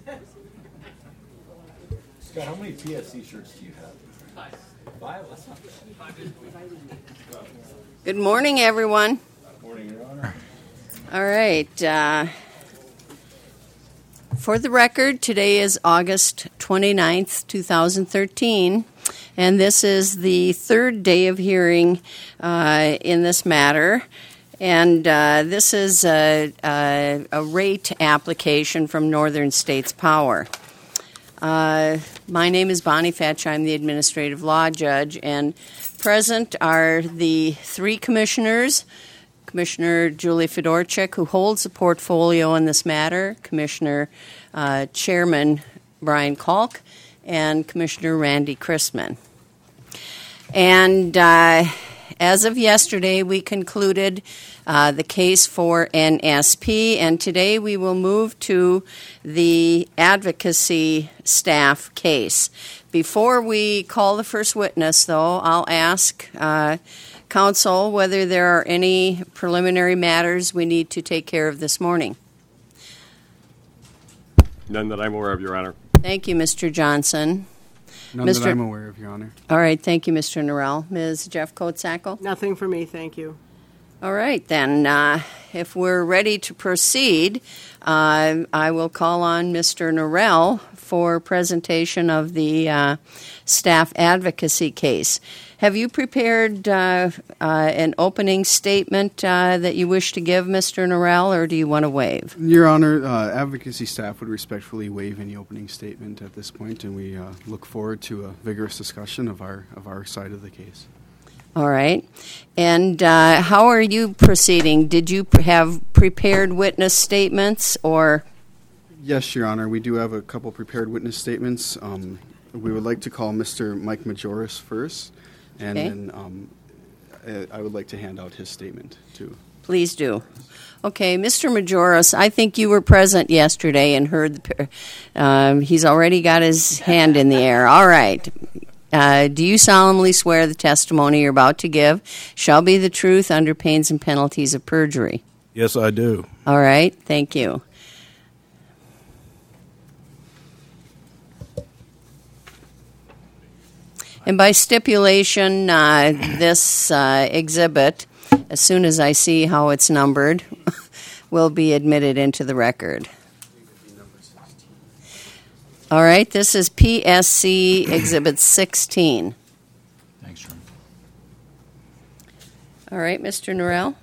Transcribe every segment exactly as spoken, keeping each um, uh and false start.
Scott, how many P S C shirts do you have? Five. Five? That's not bad. Good morning, everyone. Good morning, Your Honor. All right. Uh, for the record, today is August twenty-ninth, twenty thirteen, and this is the third day of hearing uh, in this matter. And uh, this is a, a, a rate application from Northern States Power. Uh, my name is Bonnie Fetch. I'm the administrative law judge, and present are the three commissioners: Commissioner Julie Fedorchik, who holds a portfolio in this matter, Commissioner uh, Chairman Brian Kalk, and Commissioner Randy Chrisman. And uh, as of yesterday, we concluded uh, the case for N S P, and today we will move to the advocacy staff case. Before we call the first witness, though, I'll ask uh, Counsel whether there are any preliminary matters we need to take care of this morning. None that I'm aware of, Your Honor. Thank you, Mister Johnson. None Mister that I'm aware of, Your Honor. All right, thank you, Mister Norrell. Miz Jeff Kotsackel? Nothing for me, thank you. All right, then, uh, if we're ready to proceed, uh, I will call on Mister Norrell for presentation of the uh, staff advocacy case. Have you prepared uh, uh, an opening statement uh, that you wish to give, Mister Norrell, or do you want to waive? Your Honor, uh, advocacy staff would respectfully waive any opening statement at this point, and we uh, look forward to a vigorous discussion of our of our side of the case. All right. And uh, how are you proceeding? Did you have prepared witness statements or? Yes, Your Honor. We do have a couple prepared witness statements. Um, we would like to call Mister Mike Majoris first, and Okay. then um, I I would like to hand out his statement, too. Please do. Okay, Mister Majoris, I think you were present yesterday and heard the. Um, he's already got his hand in the air. All right. Uh, do you solemnly swear the testimony you're about to give shall be the truth under pains and penalties of perjury? Yes, I do. All right, thank you. And by stipulation, uh, this uh, exhibit, as soon as I see how it's numbered, will be admitted into the record. All right, this is P S C Exhibit sixteen. Thanks, John. All right, Mister Norrell.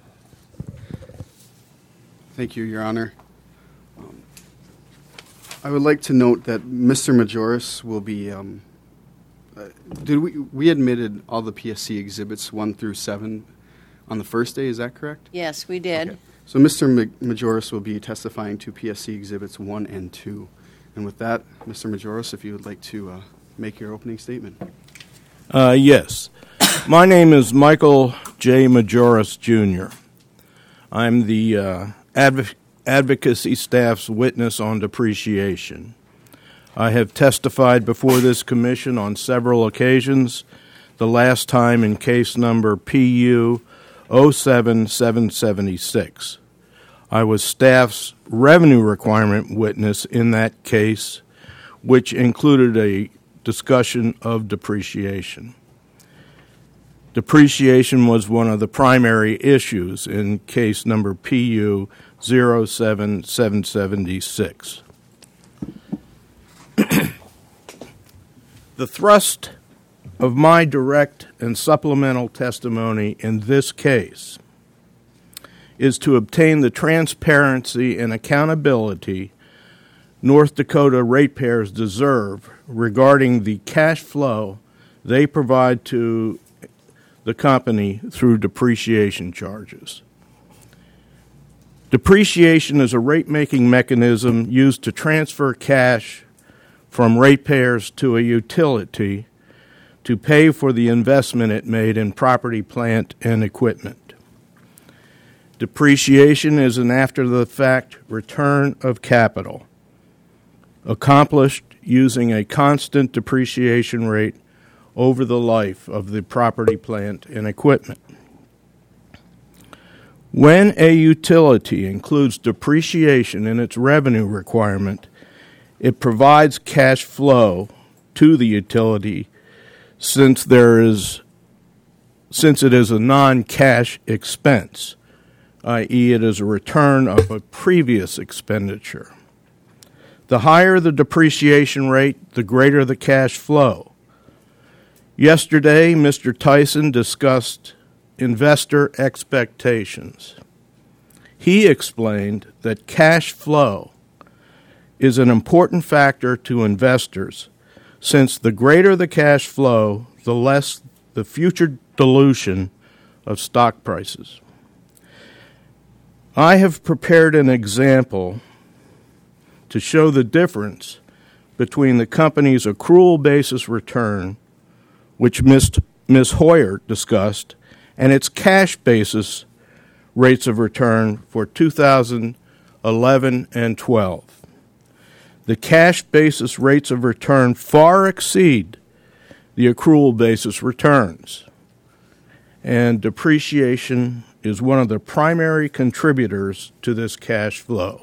Thank you, Your Honor. Um, I would like to note that Mister Majoris will be. Um, uh, did we we admitted all the P S C exhibits one through seven on the first day? Is that correct? Yes, we did. Okay. So Mister Majoris will be testifying to P S C exhibits one and two. And with that, Mister Majoris, if you would like to uh, make your opening statement. Uh, yes. My name is Michael J. Majoris, Junior I'm the uh, adv- advocacy staff's witness on depreciation. I have testified before this commission on several occasions, the last time in case number P U zero seven seven seven six. I was staff's revenue requirement witness in that case, which included a discussion of depreciation. Depreciation was one of the primary issues in case number P U zero seven seven seven six. The thrust of my direct and supplemental testimony in this case is to obtain the transparency and accountability North Dakota ratepayers deserve regarding the cash flow they provide to the company through depreciation charges. Depreciation is a rate-making mechanism used to transfer cash from ratepayers to a utility to pay for the investment it made in property, plant, and equipment. Depreciation is an after-the-fact return of capital, accomplished using a constant depreciation rate over the life of the property, plant, and equipment. When a utility includes depreciation in its revenue requirement, It provides cash flow to the utility since there is since it is a non-cash expense, that is it is a return of a previous expenditure. The higher the depreciation rate, the greater the cash flow. Yesterday, Mister Tyson discussed investor expectations. He explained that cash flow is an important factor to investors, since the greater the cash flow, the less the future dilution of stock prices. I have prepared an example to show the difference between the company's accrual basis return, which Miz Miz Hoyer discussed, and its cash basis rates of return for two thousand eleven and twelve. The cash basis rates of return far exceed the accrual basis returns, and depreciation is one of the primary contributors to this cash flow.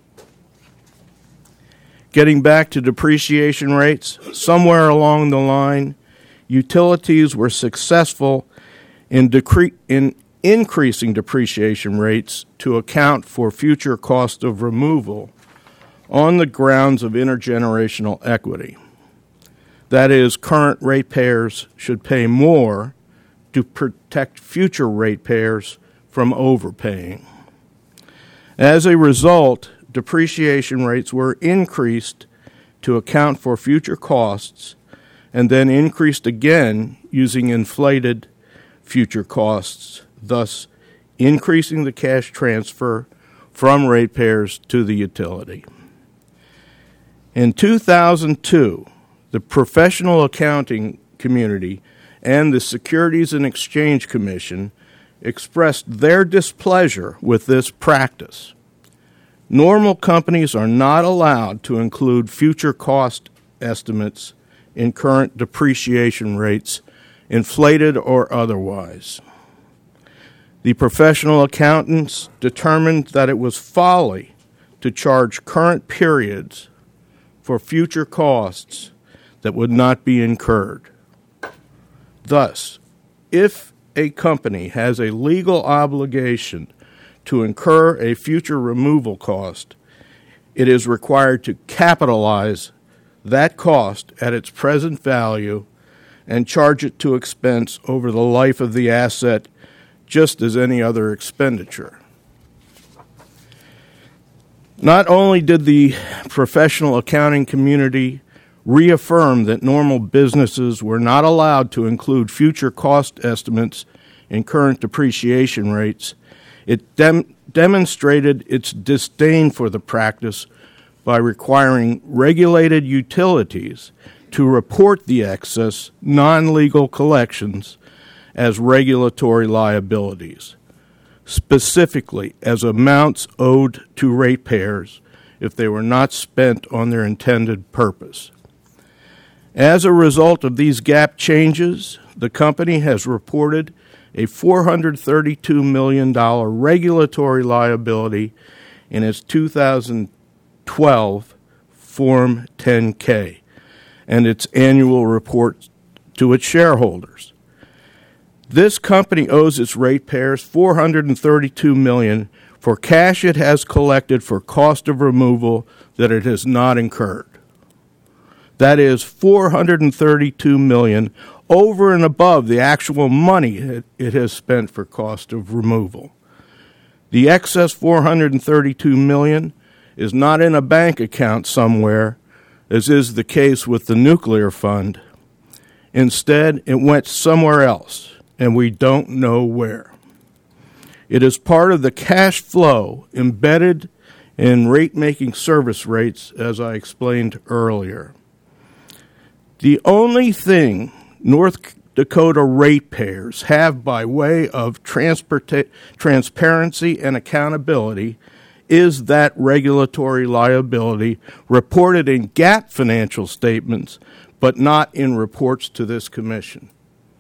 Getting back to depreciation rates, somewhere along the line, utilities were successful in, decre- in increasing depreciation rates to account for future cost of removal on the grounds of intergenerational equity. That is, current ratepayers should pay more to protect future ratepayers from overpaying. As a result, depreciation rates were increased to account for future costs and then increased again using inflated future costs, thus increasing the cash transfer from ratepayers to the utility. In two thousand two, the professional accounting community and the Securities and Exchange Commission expressed their displeasure with this practice. Normal companies are not allowed to include future cost estimates in current depreciation rates, inflated or otherwise. The professional accountants determined that it was folly to charge current periods for future costs that would not be incurred. Thus, if a company has a legal obligation to incur a future removal cost, it is required to capitalize that cost at its present value and charge it to expense over the life of the asset, just as any other expenditure. Not only did the professional accounting community reaffirm that normal businesses were not allowed to include future cost estimates in current depreciation rates, it dem- demonstrated its disdain for the practice by requiring regulated utilities to report the excess non-legal collections as regulatory liabilities, specifically as amounts owed to ratepayers if they were not spent on their intended purpose. As a result of these gap changes, the company has reported a four hundred thirty-two million dollars regulatory liability in its two thousand twelve Form ten K and its annual report to its shareholders. This company owes its ratepayers four hundred thirty-two million dollars for cash it has collected for cost of removal that it has not incurred. That is four hundred thirty-two million dollars over and above the actual money it, it has spent for cost of removal. The excess four hundred thirty-two million dollars is not in a bank account somewhere, as is the case with the nuclear fund. Instead, it went somewhere else, and we don't know where. It is part of the cash flow embedded in rate-making service rates, as I explained earlier. The only thing North Dakota ratepayers have by way of transporta- transparency and accountability is that regulatory liability reported in GAAP financial statements, but not in reports to this commission.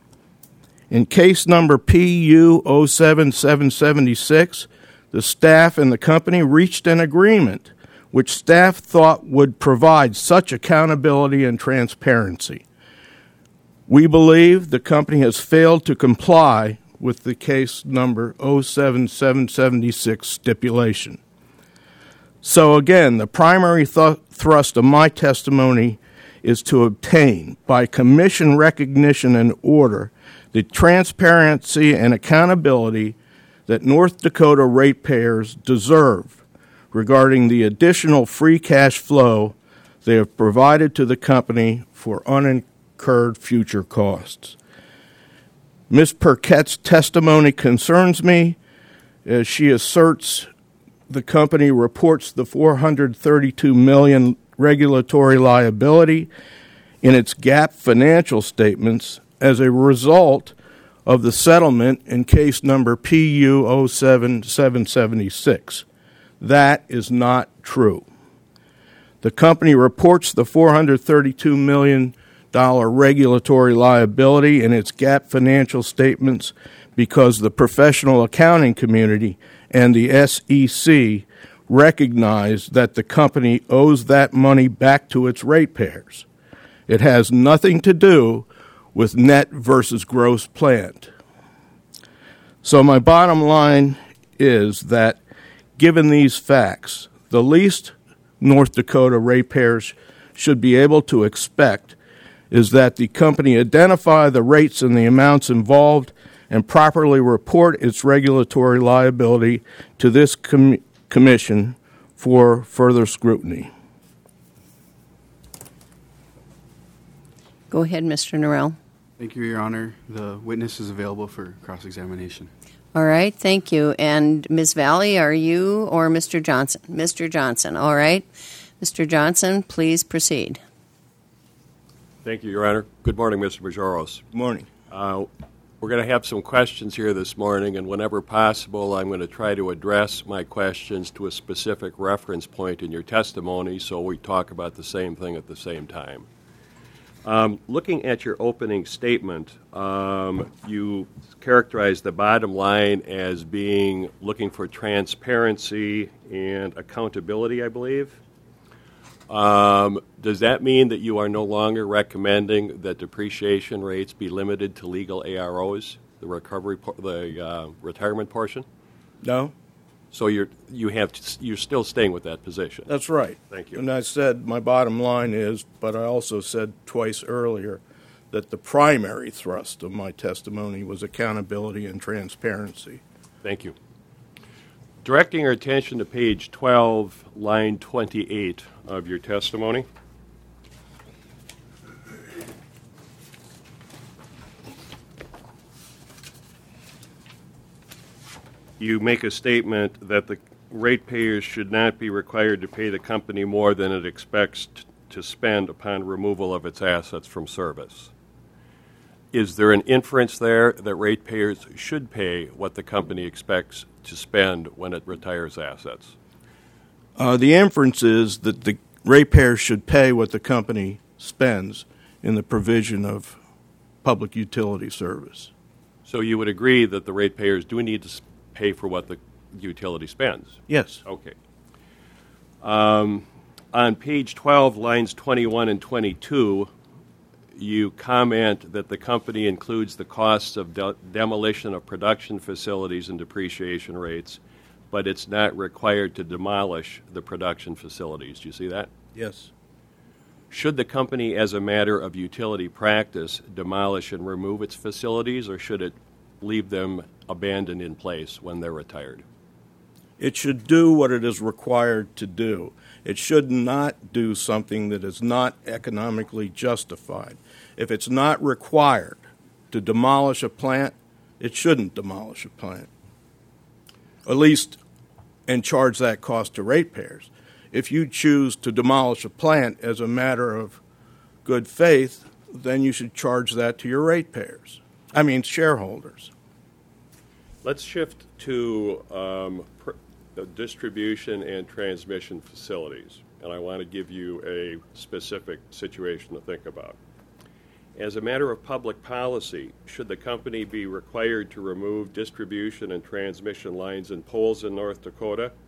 In case number P U zero seven seven seven six, the staff and the company reached an agreement which staff thought would provide such accountability and transparency. We believe the company has failed to comply with the case number oh seven seven seven six stipulation. So again, the primary th- thrust of my testimony is to obtain, by commission recognition and order, the transparency and accountability that North Dakota ratepayers deserve regarding the additional free cash flow they have provided to the company for unincurred future costs. Miz Perquette's testimony concerns me as she asserts the company reports the four hundred thirty-two million dollars regulatory liability in its GAAP financial statements as a result of the settlement in case number P U oh seven seven seven six. That is not true. The company reports the four hundred thirty-two million dollars regulatory liability in its GAAP financial statements because the professional accounting community and the S E C recognize that the company owes that money back to its ratepayers. It has nothing to do with net versus gross plant. So my bottom line is that, given these facts, the least North Dakota ratepayers should be able to expect is that the company identify the rates and the amounts involved and properly report its regulatory liability to this com- commission for further scrutiny. Go ahead, Mister Norrell. Thank you, Your Honor. The witness is available for cross-examination. All right, thank you. And Miz Valley, are you or Mister Johnson? Mister Johnson, all right. Mister Johnson, please proceed. Thank you, Your Honor. Good morning, Mister Majoros. Good morning. Uh, we're going to have some questions here this morning, and whenever possible, I'm going to try to address my questions to a specific reference point in your testimony so we talk about the same thing at the same time. Um, looking at your opening statement, um, you characterized the bottom line as being looking for transparency and accountability, I believe. Um, does that mean that you are no longer recommending that depreciation rates be limited to legal A R Os, the recovery, por- the uh, retirement portion? No? So you're you have to, you're still staying with that position. That's right. Thank you. And I said my bottom line is, but I also said twice earlier that the primary thrust of my testimony was accountability and transparency. Thank you. Directing our attention to page twelve, line twenty-eight of your testimony. You make a statement that the ratepayers should not be required to pay the company more than it expects t- to spend upon removal of its assets from service. Is there an inference there that ratepayers should pay what the company expects to spend when it retires assets? Uh, the inference is that the ratepayers should pay what the company spends in the provision of public utility service. So you would agree that the ratepayers do need to pay for what the utility spends? Yes. Okay. Um, on page twelve, lines twenty-one and twenty-two, you comment that the company includes the costs of de- demolition of production facilities and depreciation rates, but it's not required to demolish the production facilities. Do you see that? Yes. Should the company, as a matter of utility practice, demolish and remove its facilities, or should it leave them abandoned in place when they're retired? It should do what it is required to do. It should not do something that is not economically justified. If it's not required to demolish a plant, it shouldn't demolish a plant. At least, and charge that cost to ratepayers. If you choose to demolish a plant as a matter of good faith, then you should charge that to your ratepayers. I mean, shareholders. Let's shift to um, pr- the distribution and transmission facilities, and I want to give you a specific situation to think about. As a matter of public policy, should the company be required to remove distribution and transmission lines and poles in North Dakota,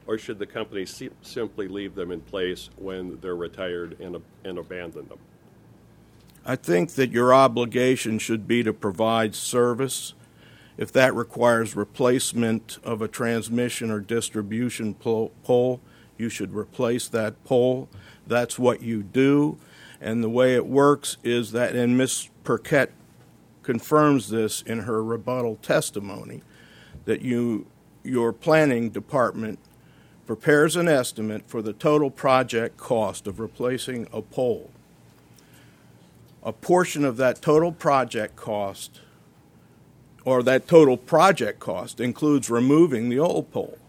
or should the company si- simply leave them in place when they're retired and, and abandon them? I think that your obligation should be to provide service. If that requires replacement of a transmission or distribution pole, pole, you should replace that pole. That's what you do. And the way it works is that, and Miz Perquette confirms this in her rebuttal testimony, that you, your planning department prepares an estimate for the total project cost of replacing a pole. A portion of that total project cost, or that total project cost, includes removing the old pole.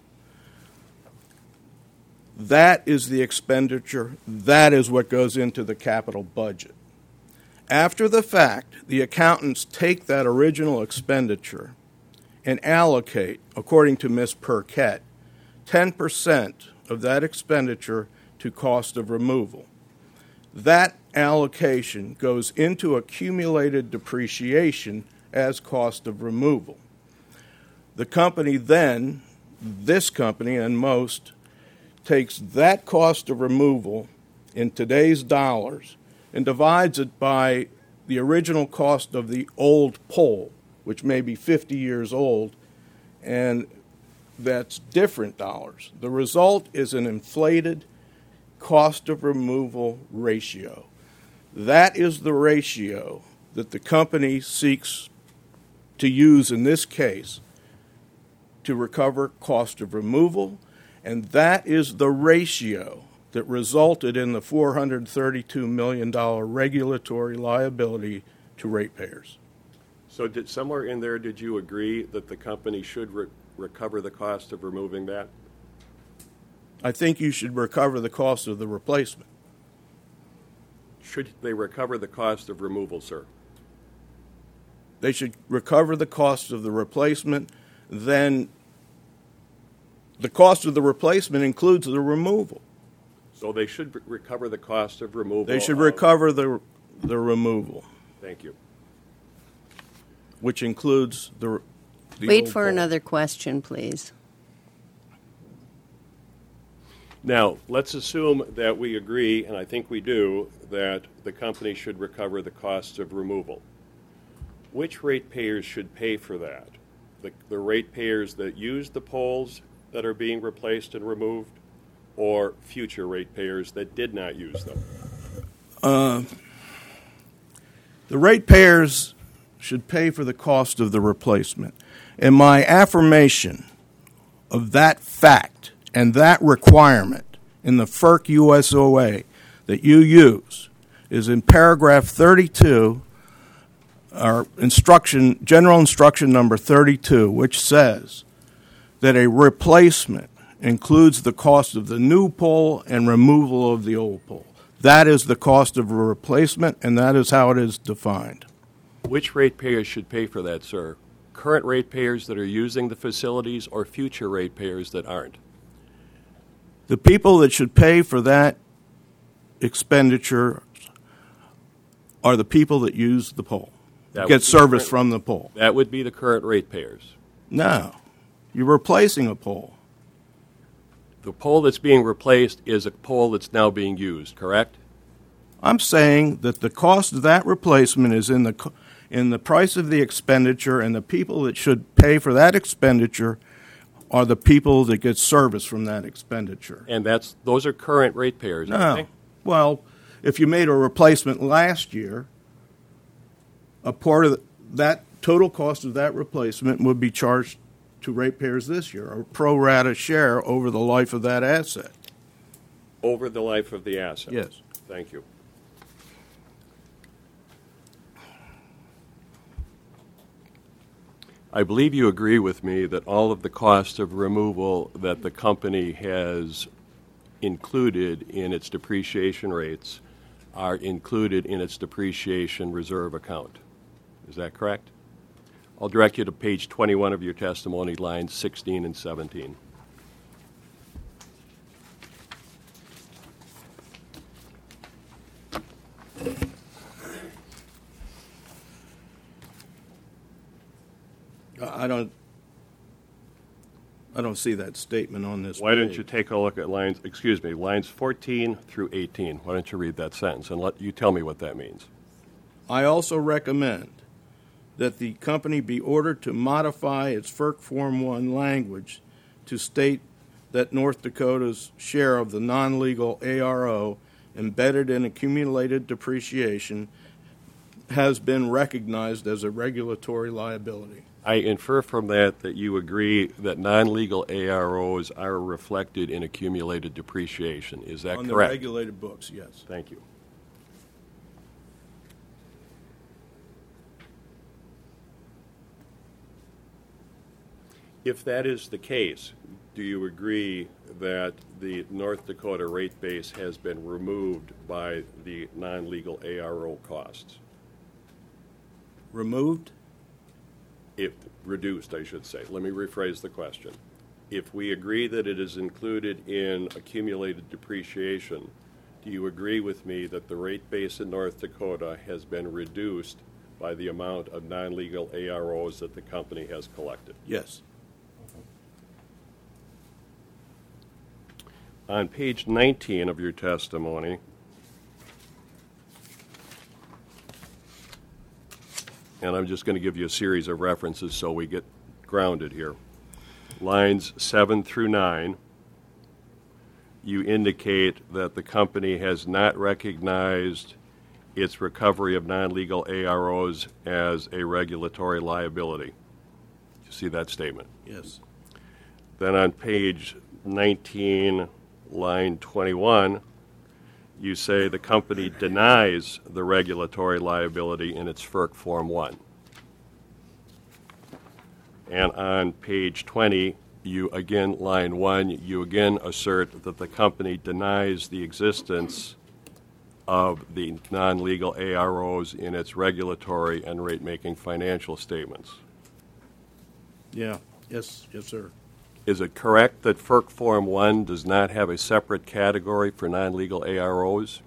That is the expenditure. That is what goes into the capital budget. After the fact, the accountants take that original expenditure and allocate, according to Miz Perquette, ten percent of that expenditure to cost of removal. That allocation goes into accumulated depreciation as cost of removal. The company then, this company and most, takes that cost of removal in today's dollars and divides it by the original cost of the old pole, which may be fifty years old, and that's different dollars. The result is an inflated cost of removal ratio. That is the ratio that the company seeks to use in this case to recover cost of removal, and that is the ratio that resulted in the four hundred thirty-two million dollars regulatory liability to ratepayers. So did, somewhere in there, did you agree that the company should re- recover the cost of removing that? I think you should recover the cost of the replacement. Should they recover the cost of removal, sir? They should recover the cost of the replacement. Then the cost of the replacement includes the removal. So they should re- recover the cost of removal. They should of, recover the the removal, Thank you. which includes the. the Wait old for pole. another question, please. Now, let's assume that we agree, and I think we do, that the company should recover the cost of removal. Which ratepayers should pay for that? The, the ratepayers that use the poles that are being replaced and removed, or future ratepayers that did not use them? Uh, the ratepayers should pay for the cost of the replacement. And my affirmation of that fact and that requirement in the F E R C U S O A that you use is in paragraph thirty-two, or instruction, general instruction number thirty-two, which says that a replacement includes the cost of the new pole and removal of the old pole. That is the cost of a replacement, and that is how it is defined. Which ratepayers should pay for that, sir? Current ratepayers that are using the facilities or future ratepayers that aren't? The people that should pay for that expenditure are the people that use the pole, That get would be service current- from the pole. That would be the current ratepayers. No, you're replacing a pole. The pole that's being replaced is a pole that's now being used, correct? I'm saying that the cost of that replacement is in the co- in the price of the expenditure, and the people that should pay for that expenditure are the people that get service from that expenditure. And that's those are current ratepayers, aren't No. they? Well, if you made a replacement last year, a part of that total cost of that replacement would be charged to ratepayers this year, a pro rata share over the life of that asset. Over the life of the asset. Yes. Thank you. I believe you agree with me that all of the cost of removal that the company has included in its depreciation rates are included in its depreciation reserve account. Is that correct? I'll direct you to page twenty-one of your testimony, lines sixteen and seventeen. I don't. I don't see that statement on this Why don't page. you take a look at lines, excuse me, lines fourteen through eighteen? Why don't you read that sentence and let you tell me what that means? I also recommend that the company be ordered to modify its FERC Form one language to state that North Dakota's share of the non-legal A R O embedded in accumulated depreciation has been recognized as a regulatory liability. I infer from that that you agree that non-legal A R Os are reflected in accumulated depreciation. Is that On the correct? regulated books, yes. Thank you. If that is the case, do you agree that the North Dakota rate base has been removed by the non-legal A R O costs? Removed? If reduced, I should say. Let me rephrase the question. If we agree that it is included in accumulated depreciation, do you agree with me that the rate base in North Dakota has been reduced by the amount of non-legal A R Os that the company has collected? Yes. On page nineteen of your testimony, and I'm just going to give you a series of references so we get grounded here. Lines seven through nine, you indicate that the company has not recognized its recovery of non-legal A R Os as a regulatory liability. You see that statement? Yes. Then on page nineteen, line twenty-one, you say the company denies the regulatory liability in its FERC Form one. And on page twenty, you again, line one, you again assert that the company denies the existence of the non-legal A R Os in its regulatory and rate-making financial statements. Yeah. Yes. Yes, sir. Is it correct that FERC Form one does not have a separate category for non-legal A R Os?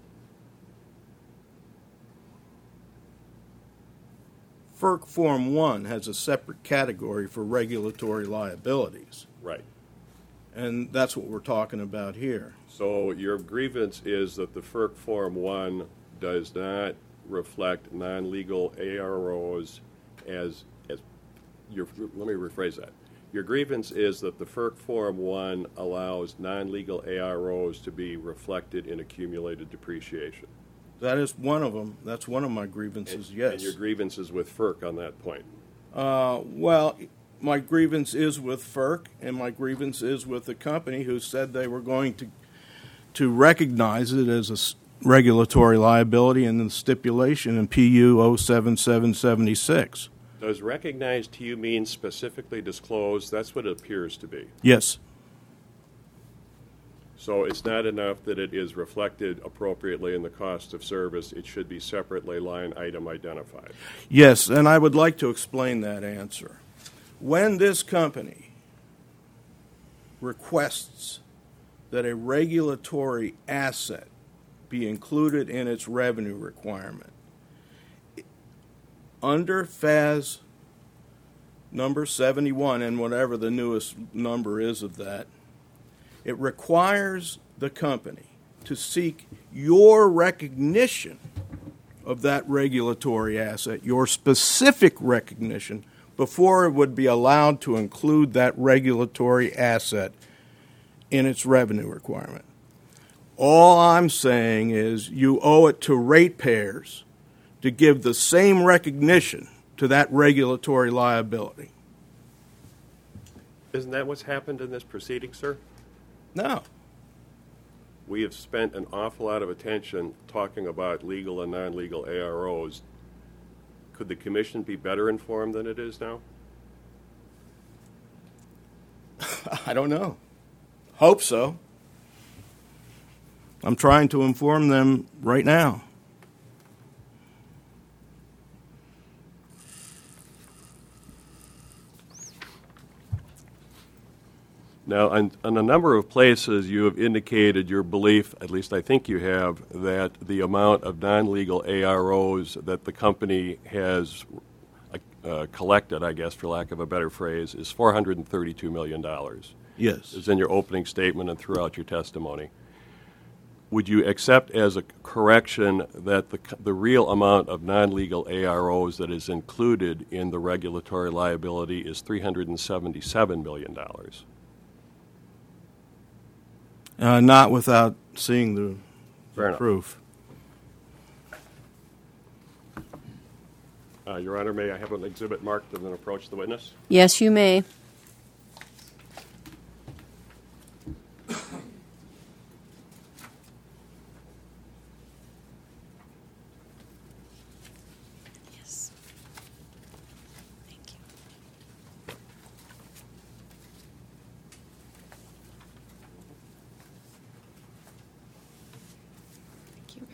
FERC Form one has a separate category for regulatory liabilities, Right. and that's what we're talking about here. So your grievance is that the FERC Form one does not reflect non-legal A R Os as, as your, let me rephrase that. Your grievance is that the FERC Form one allows non-legal A R Os to be reflected in accumulated depreciation. That is one of them. That's one of my grievances, And, yes. and your grievance is with FERC on that point. Uh, well, my grievance is with FERC, and my grievance is with the company who said they were going to to recognize it as a s- regulatory liability in the stipulation in P U zero seven seven seven six. Does recognize to you mean specifically disclose? That's what it appears to be. Yes. So it's not enough that it is reflected appropriately in the cost of service. It should be separately line item identified. Yes, and I would like to explain that answer. When this company requests that a regulatory asset be included in its revenue requirement, under F A S number seventy-one, and whatever the newest number is of that, it requires the company to seek your recognition of that regulatory asset, your specific recognition, before it would be allowed to include that regulatory asset in its revenue requirement. All I'm saying is you owe it to ratepayers to give the same recognition to that regulatory liability. Isn't that what's happened in this proceeding, sir? No. We have spent an awful lot of attention talking about legal and non-legal A R Os. Could the commission be better informed than it is now? I don't know. Hope so. I'm trying to inform them right now. Now, on, on a number of places, you have indicated your belief, at least I think you have, that the amount of non-legal A R Os that the company has uh, collected, I guess, for lack of a better phrase, is four hundred thirty-two million dollars. Yes. It's in your opening statement and throughout your testimony. Would you accept as a correction that the, the real amount of non-legal A R Os that is included in the regulatory liability is three hundred seventy-seven million dollars? Uh, not without seeing the, Fair the enough. proof. Uh, Your Honor, may I have an exhibit marked and then approach the witness? Yes, you may. Yes. Thank you. Thank you.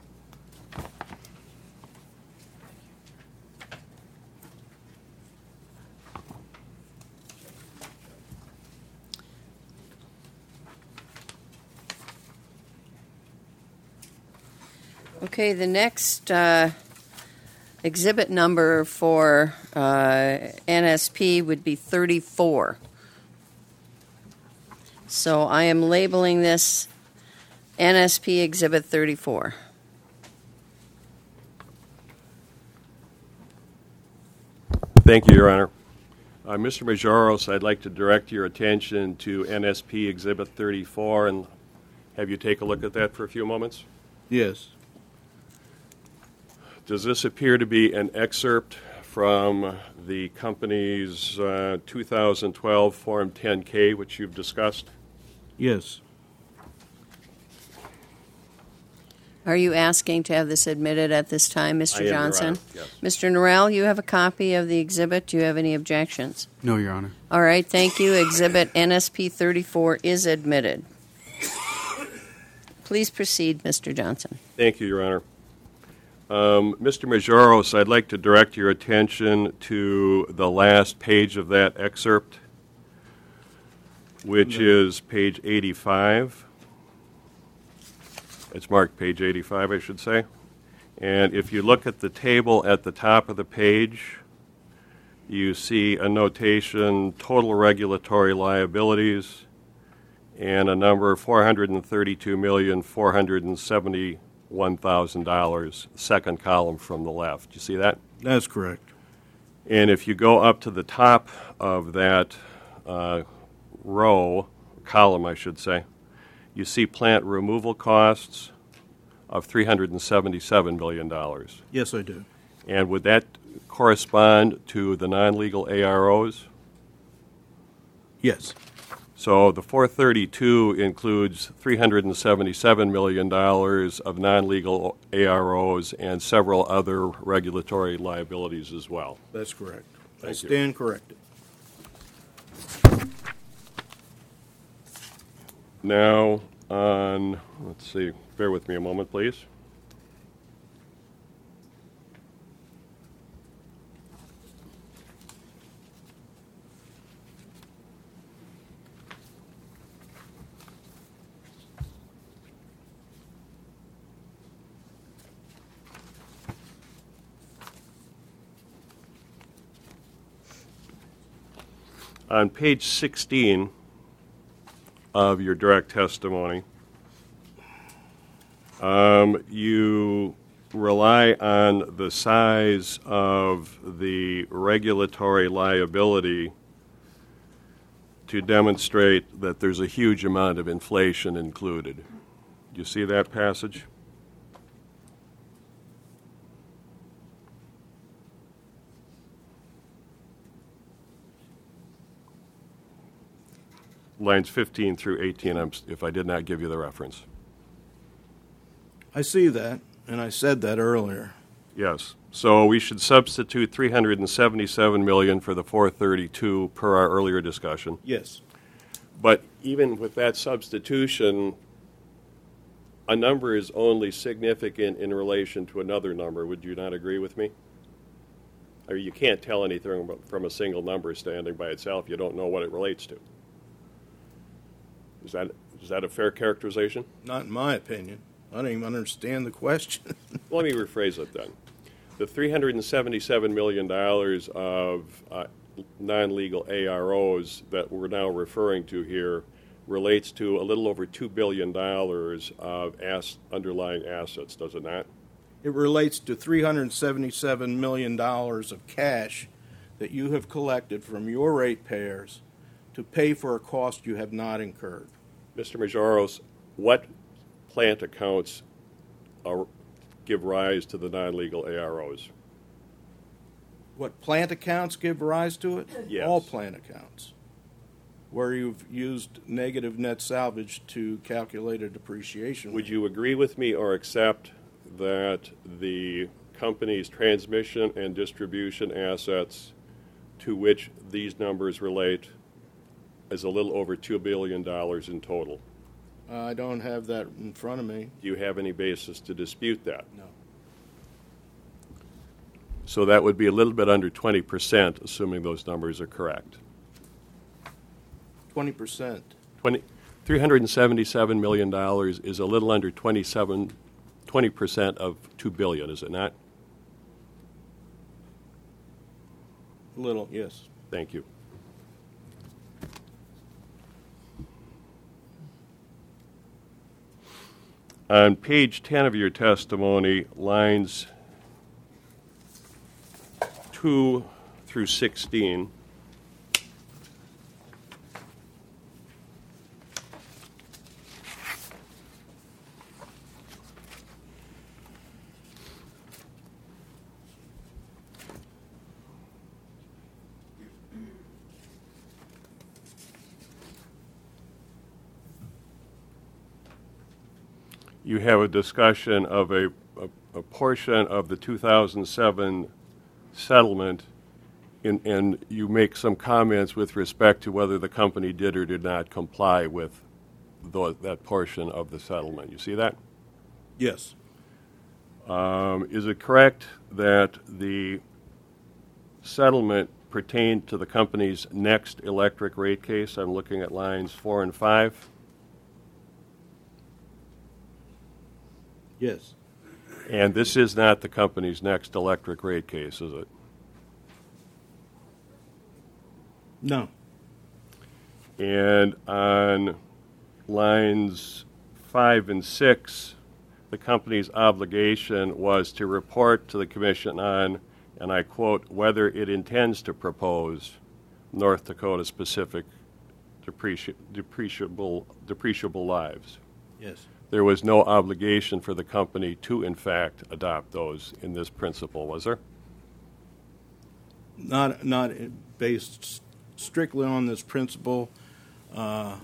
Okay, the next uh, exhibit number for uh, N S P would be thirty-four. So I am labeling this N S P Exhibit thirty-four. Thank you, Your Honor. Uh, Mister Majoros, I'd like to direct your attention to N S P Exhibit thirty-four and have you take a look at that for a few moments. Yes. Does this appear to be an excerpt from the company's uh, two thousand twelve Form ten K, which you've discussed? Yes. Are you asking to have this admitted at this time, Mister I am, Your Johnson? Honor, yes. Mister Norrell, you have a copy of the exhibit. Do you have any objections? No, Your Honor. All right, thank you. Exhibit N S P thirty-four is admitted. Please proceed, Mister Johnson. Thank you, Your Honor. Um, Mister Majoros, I'd like to direct your attention to the last page of that excerpt, which is page eighty-five. It's marked page eighty-five, I should say. And if you look at the table at the top of the page, you see a notation, total regulatory liabilities, and a number of four hundred thirty-two million, four hundred seventy-one thousand dollars, second column from the left. You see that? That's correct. And if you go up to the top of that uh, row, column, I should say, you see plant removal costs of three hundred seventy-seven million dollars. Yes, I do. And would that correspond to the non-legal A R Os? Yes. So the four thirty-two includes three hundred seventy-seven million dollars of non-legal A R Os and several other regulatory liabilities as well. That's correct. I Thank you. stand corrected. Now, on, let's see, bear with me a moment, please. On page sixteen of your direct testimony, um, you rely on the size of the regulatory liability to demonstrate that there's a huge amount of inflation included. Do you see that passage? Lines fifteen through eighteen, I'm, if I did not give you the reference. I see that, and I said that earlier. Yes. So we should substitute three hundred seventy-seven million dollars for the four thirty-two per our earlier discussion. Yes. But even with that substitution, a number is only significant in relation to another number. Would you not agree with me? Or you can't tell anything from a single number standing by itself. You don't know what it relates to. Is that is that a fair characterization? Not in my opinion. I don't even understand the question. Let me rephrase it then. The three hundred seventy-seven million dollars of uh, non-legal A R Os that we're now referring to here relates to a little over two billion dollars of ass- underlying assets, does it not? It relates to three hundred seventy-seven million dollars of cash that you have collected from your ratepayers to pay for a cost you have not incurred. Mister Majoros, what plant accounts are, give rise to the non-legal A R Os? What plant accounts give rise to it? Yes. All plant accounts, where you've used negative net salvage to calculate a depreciation. Would you agree with me or accept that the company's transmission and distribution assets to which these numbers relate is a little over two billion dollars in total? Uh, I don't have that in front of me. Do you have any basis to dispute that? No. So that would be a little bit under twenty percent, assuming those numbers are correct. twenty percent. twenty, three hundred seventy-seven million dollars is a little under twenty-seven, twenty percent of two billion dollars, is it not? A little, yes. Thank you. On page ten of your testimony, lines two through sixteen, you have a discussion of a, a, a portion of the two thousand seven settlement, in, and you make some comments with respect to whether the company did or did not comply with the, that portion of the settlement. You see that? Yes. Um, is it correct that the settlement pertained to the company's next electric rate case? I'm looking at lines four and five. Yes. And this is not the company's next electric rate case, is it? No. And on lines five and six, the company's obligation was to report to the Commission on, and I quote, whether it intends to propose North Dakota-specific depreci- depreciable, depreciable lives. Yes. There was no obligation for the company to, in fact, adopt those in this principle, was there? Not not based strictly on this principle uh,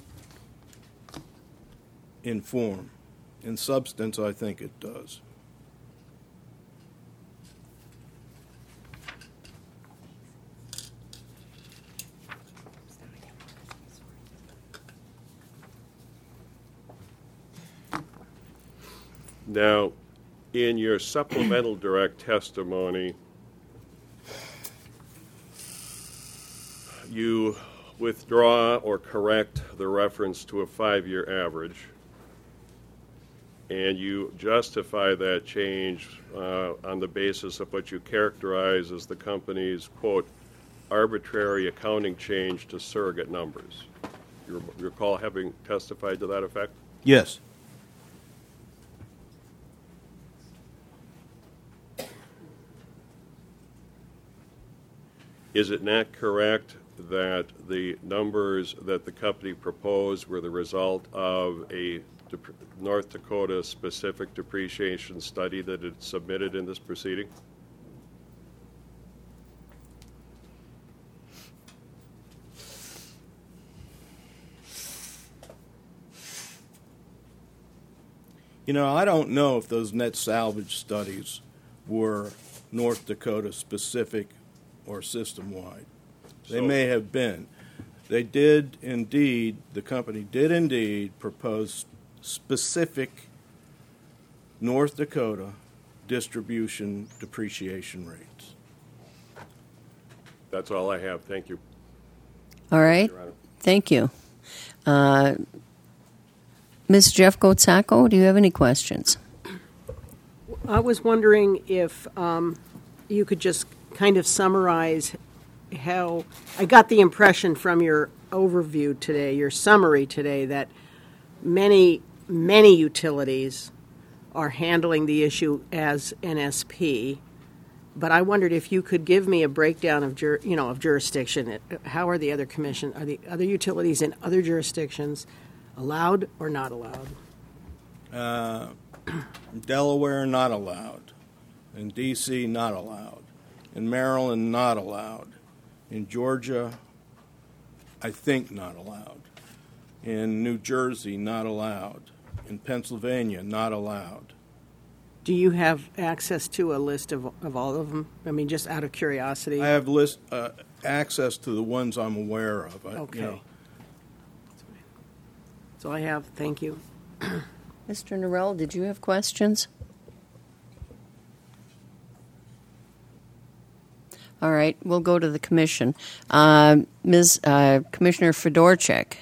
in form. In substance, I think it does. Now, in your supplemental direct testimony, you withdraw or correct the reference to a five-year average, and you justify that change uh, on the basis of what you characterize as the company's, quote, arbitrary accounting change to surrogate numbers. You recall having testified to that effect? Yes. Is it not correct that the numbers that the company proposed were the result of a dep- North Dakota-specific depreciation study that it submitted in this proceeding? You know, I don't know if those net salvage studies were North Dakota specific or system-wide. They So- may have been. They did indeed, the company did indeed propose specific North Dakota distribution depreciation rates. That's all I have. Thank you, All right. Your Honor. Thank you. Uh, Miz Jeff Gotsako, do you have any questions? I was wondering if um, you could just kind of summarize how, I got the impression from your overview today, your summary today, that many, many utilities are handling the issue as N S P. But I wondered if you could give me a breakdown of jur, you know, of jurisdiction. How are the other commission, are the other utilities in other jurisdictions allowed or not allowed? Uh, Delaware, not allowed. In D C, not allowed. In Maryland, not allowed. In Georgia, I think not allowed. In New Jersey, not allowed. In Pennsylvania, not allowed. Do you have access to a list of, of all of them? I mean, just out of curiosity. I have list uh, access to the ones I'm aware of. I, Okay. You know, That's all I have. Thank you. Mister Norrell, did you have questions? All right, we'll go to the commission. Uh, Miz Uh, Commissioner Fedorchak.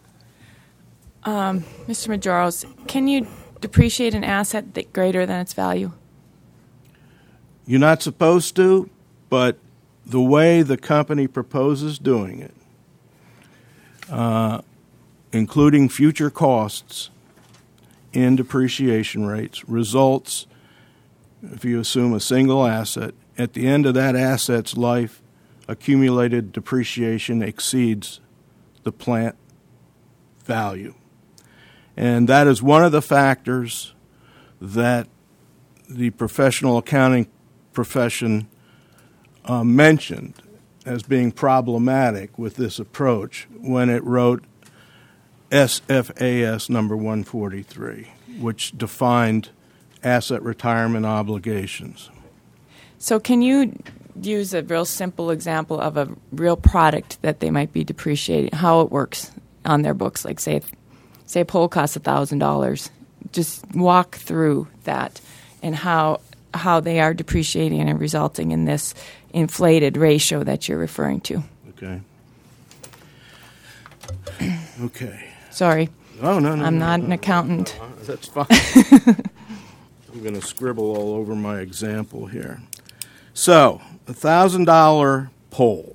Um, Mister Majoros, can you depreciate an asset that greater than its value? you're not supposed to, but the way the company proposes doing it, uh, including future costs in depreciation rates, results, if you assume a single asset, at the end of that asset's life, accumulated depreciation exceeds the plant value. And that is one of the factors that the professional accounting profession uh, mentioned as being problematic with this approach when it wrote S F A S number one forty-three, which defined asset retirement obligations. So can you use a real simple example of a real product that they might be depreciating, how it works on their books? Like say, if, say a pole costs one thousand dollars. Just walk through that and how how they are depreciating and resulting in this inflated ratio that you're referring to. Okay. Okay. Sorry. Oh, no, no. I'm no, not no, an accountant. no, no, that's fine. I'm going to scribble all over my example here. So, a one thousand dollars pole.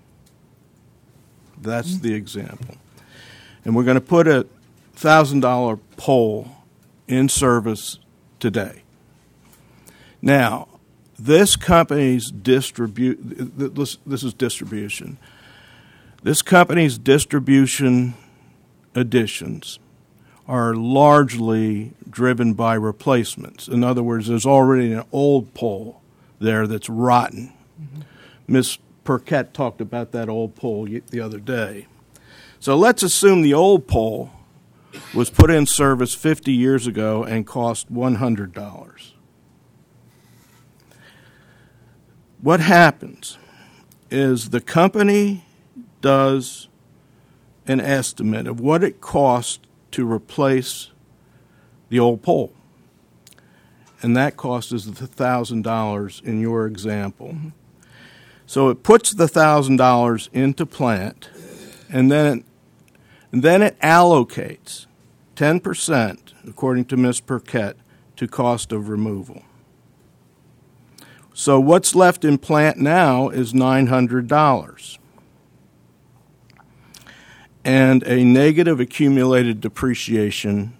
That's the example. And we're going to put a one thousand dollars pole in service today. Now, this company's distribute this, this is distribution. This company's distribution additions are largely driven by replacements. In other words, there's already an old pole there that's rotten. Miz Perquette talked about that old pole the other day. So let's assume the old pole was put in service fifty years ago and cost one hundred dollars. What happens is the company does an estimate of what it costs to replace the old pole. And that cost is the one thousand dollars in your example. Mm-hmm. So it puts the one thousand dollars into plant, and then, and then it allocates ten percent, according to Miz Perquette, to cost of removal. So what's left in plant now is nine hundred dollars. And a negative accumulated depreciation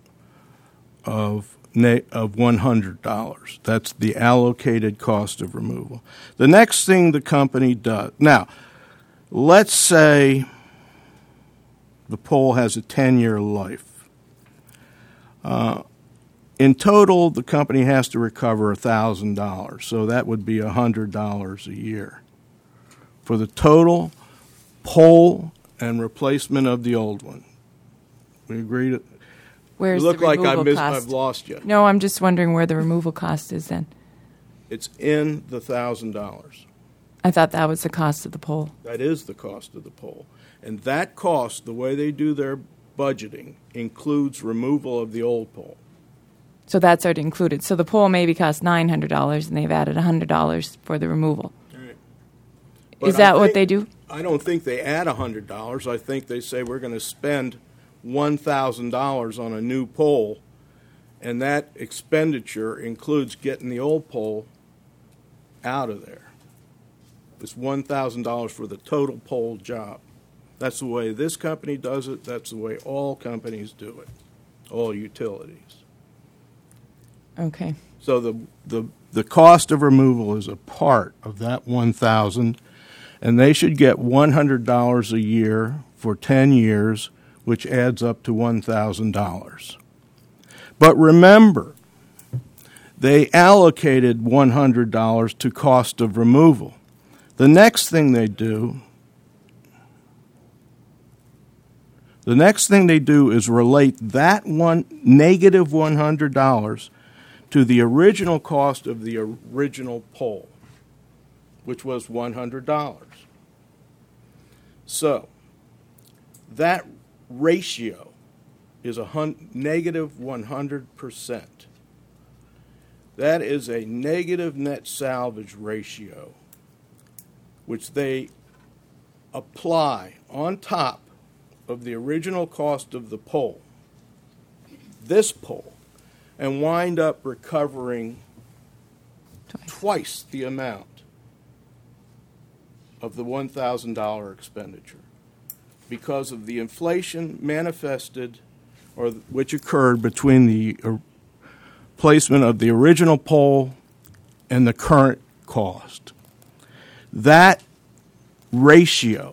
of na- of one hundred dollars. That's the allocated cost of removal. The next thing the company does, now, let's say the pole has a ten-year life. Uh, in total, the company has to recover one thousand dollars, so that would be one hundred dollars a year for the total pole and replacement of the old one. We agree to. Where's You look the like removal I missed, cost? I've lost you. No, I'm just wondering where the removal cost is then. It's in the one thousand dollars. I thought that was the cost of the pole. That is the cost of the pole. And that cost, the way they do their budgeting, includes removal of the old pole. So that's already included. So the pole maybe cost nine hundred dollars and they've added one hundred dollars for the removal. But Is that I what think- they do? I don't think they add one hundred dollars. I think they say we're going to spend one thousand dollars on a new pole, And that expenditure includes getting the old pole out of there. It's one thousand dollars for the total pole job. That's the way this company does it. That's the way all companies do it, all utilities. Okay. So the the the cost of removal is a part of that one thousand dollars, and they should get one hundred dollars a year for ten years, which adds up to one thousand dollars. But remember, they allocated one hundred dollars to cost of removal. The next thing they do, the next thing they do is relate that one negative one hundred dollars to the original cost of the original pole, which was one hundred dollars. So that ratio is a hun- negative one hundred percent. That is a negative net salvage ratio, which they apply on top of the original cost of the pole, this pole, and wind up recovering twice, twice the amount of the one thousand dollars expenditure because of the inflation manifested or which occurred between the uh, placement of the original pole and the current cost. That ratio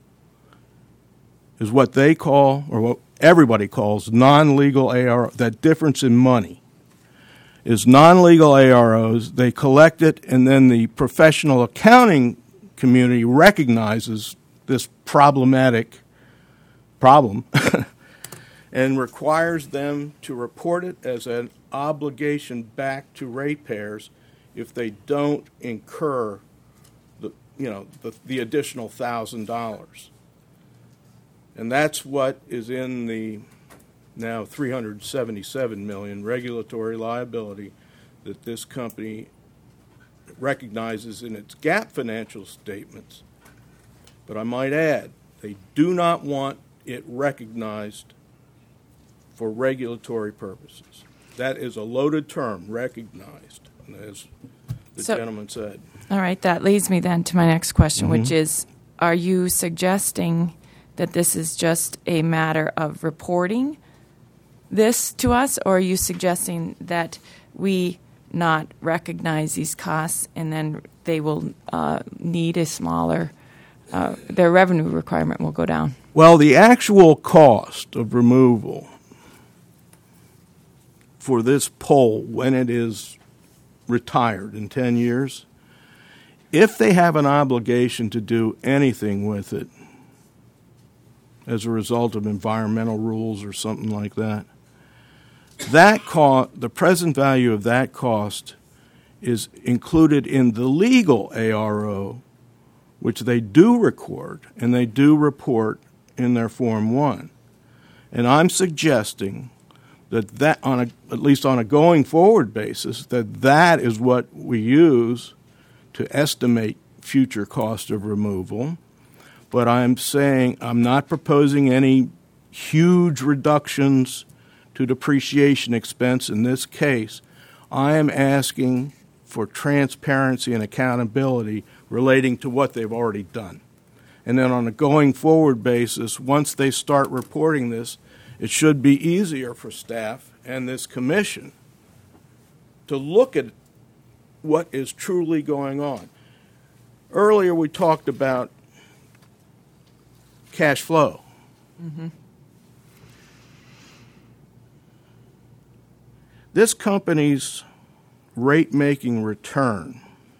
is what they call, or what everybody calls, non-legal A R O. That difference in money is non-legal A R Os. They collect it, and then the professional accounting community recognizes this problematic problem and requires them to report it as an obligation back to ratepayers if they don't incur the, you know, the, the additional thousand dollars. And that's what is in the now three hundred seventy-seven million dollars regulatory liability that this company recognizes in its GAAP financial statements. But I might add, they do not want it recognized for regulatory purposes. That is a loaded term, recognized, as the So- gentleman said. All right, that leads me then to my next question, Mm-hmm. which is, are you suggesting that this is just a matter of reporting this to us, or are you suggesting that we not recognize these costs and then they will uh, need a smaller, uh, their revenue requirement will go down? Well, the actual cost of removal for this pole when it is retired in ten years, if they have an obligation to do anything with it as a result of environmental rules or something like that, that co- the present value of that cost is included in the legal A R O, which they do record and they do report in their Form one. And I'm suggesting that that on a, at least on a going forward basis, that that is what we use to estimate future cost of removal. But I'm saying I'm not proposing any huge reductions to depreciation expense in this case. I am asking for transparency and accountability relating to what they've already done. And then on a going forward basis, once they start reporting this, it should be easier for staff and this commission to look at what is truly going on. Earlier we talked about cash flow. Mm-hmm. This company's rate-making return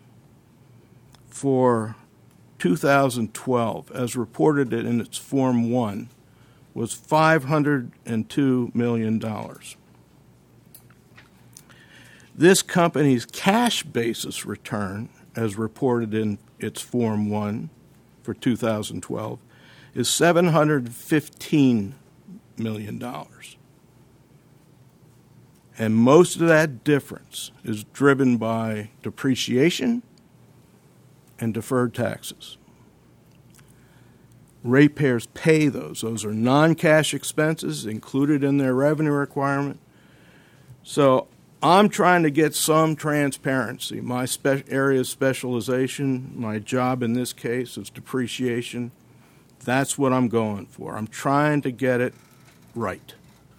for two thousand twelve, as reported in its Form one, was five hundred two million dollars. This company's cash basis return, as reported in its Form one for two thousand twelve, is seven hundred fifteen million dollars. And most of that difference is driven by depreciation and deferred taxes. Ratepayers pay those. Those are non-cash expenses included in their revenue requirement. So I'm trying to get some transparency. My spe- area of specialization, my job in this case is depreciation. That's what I'm going for. I'm trying to get it right.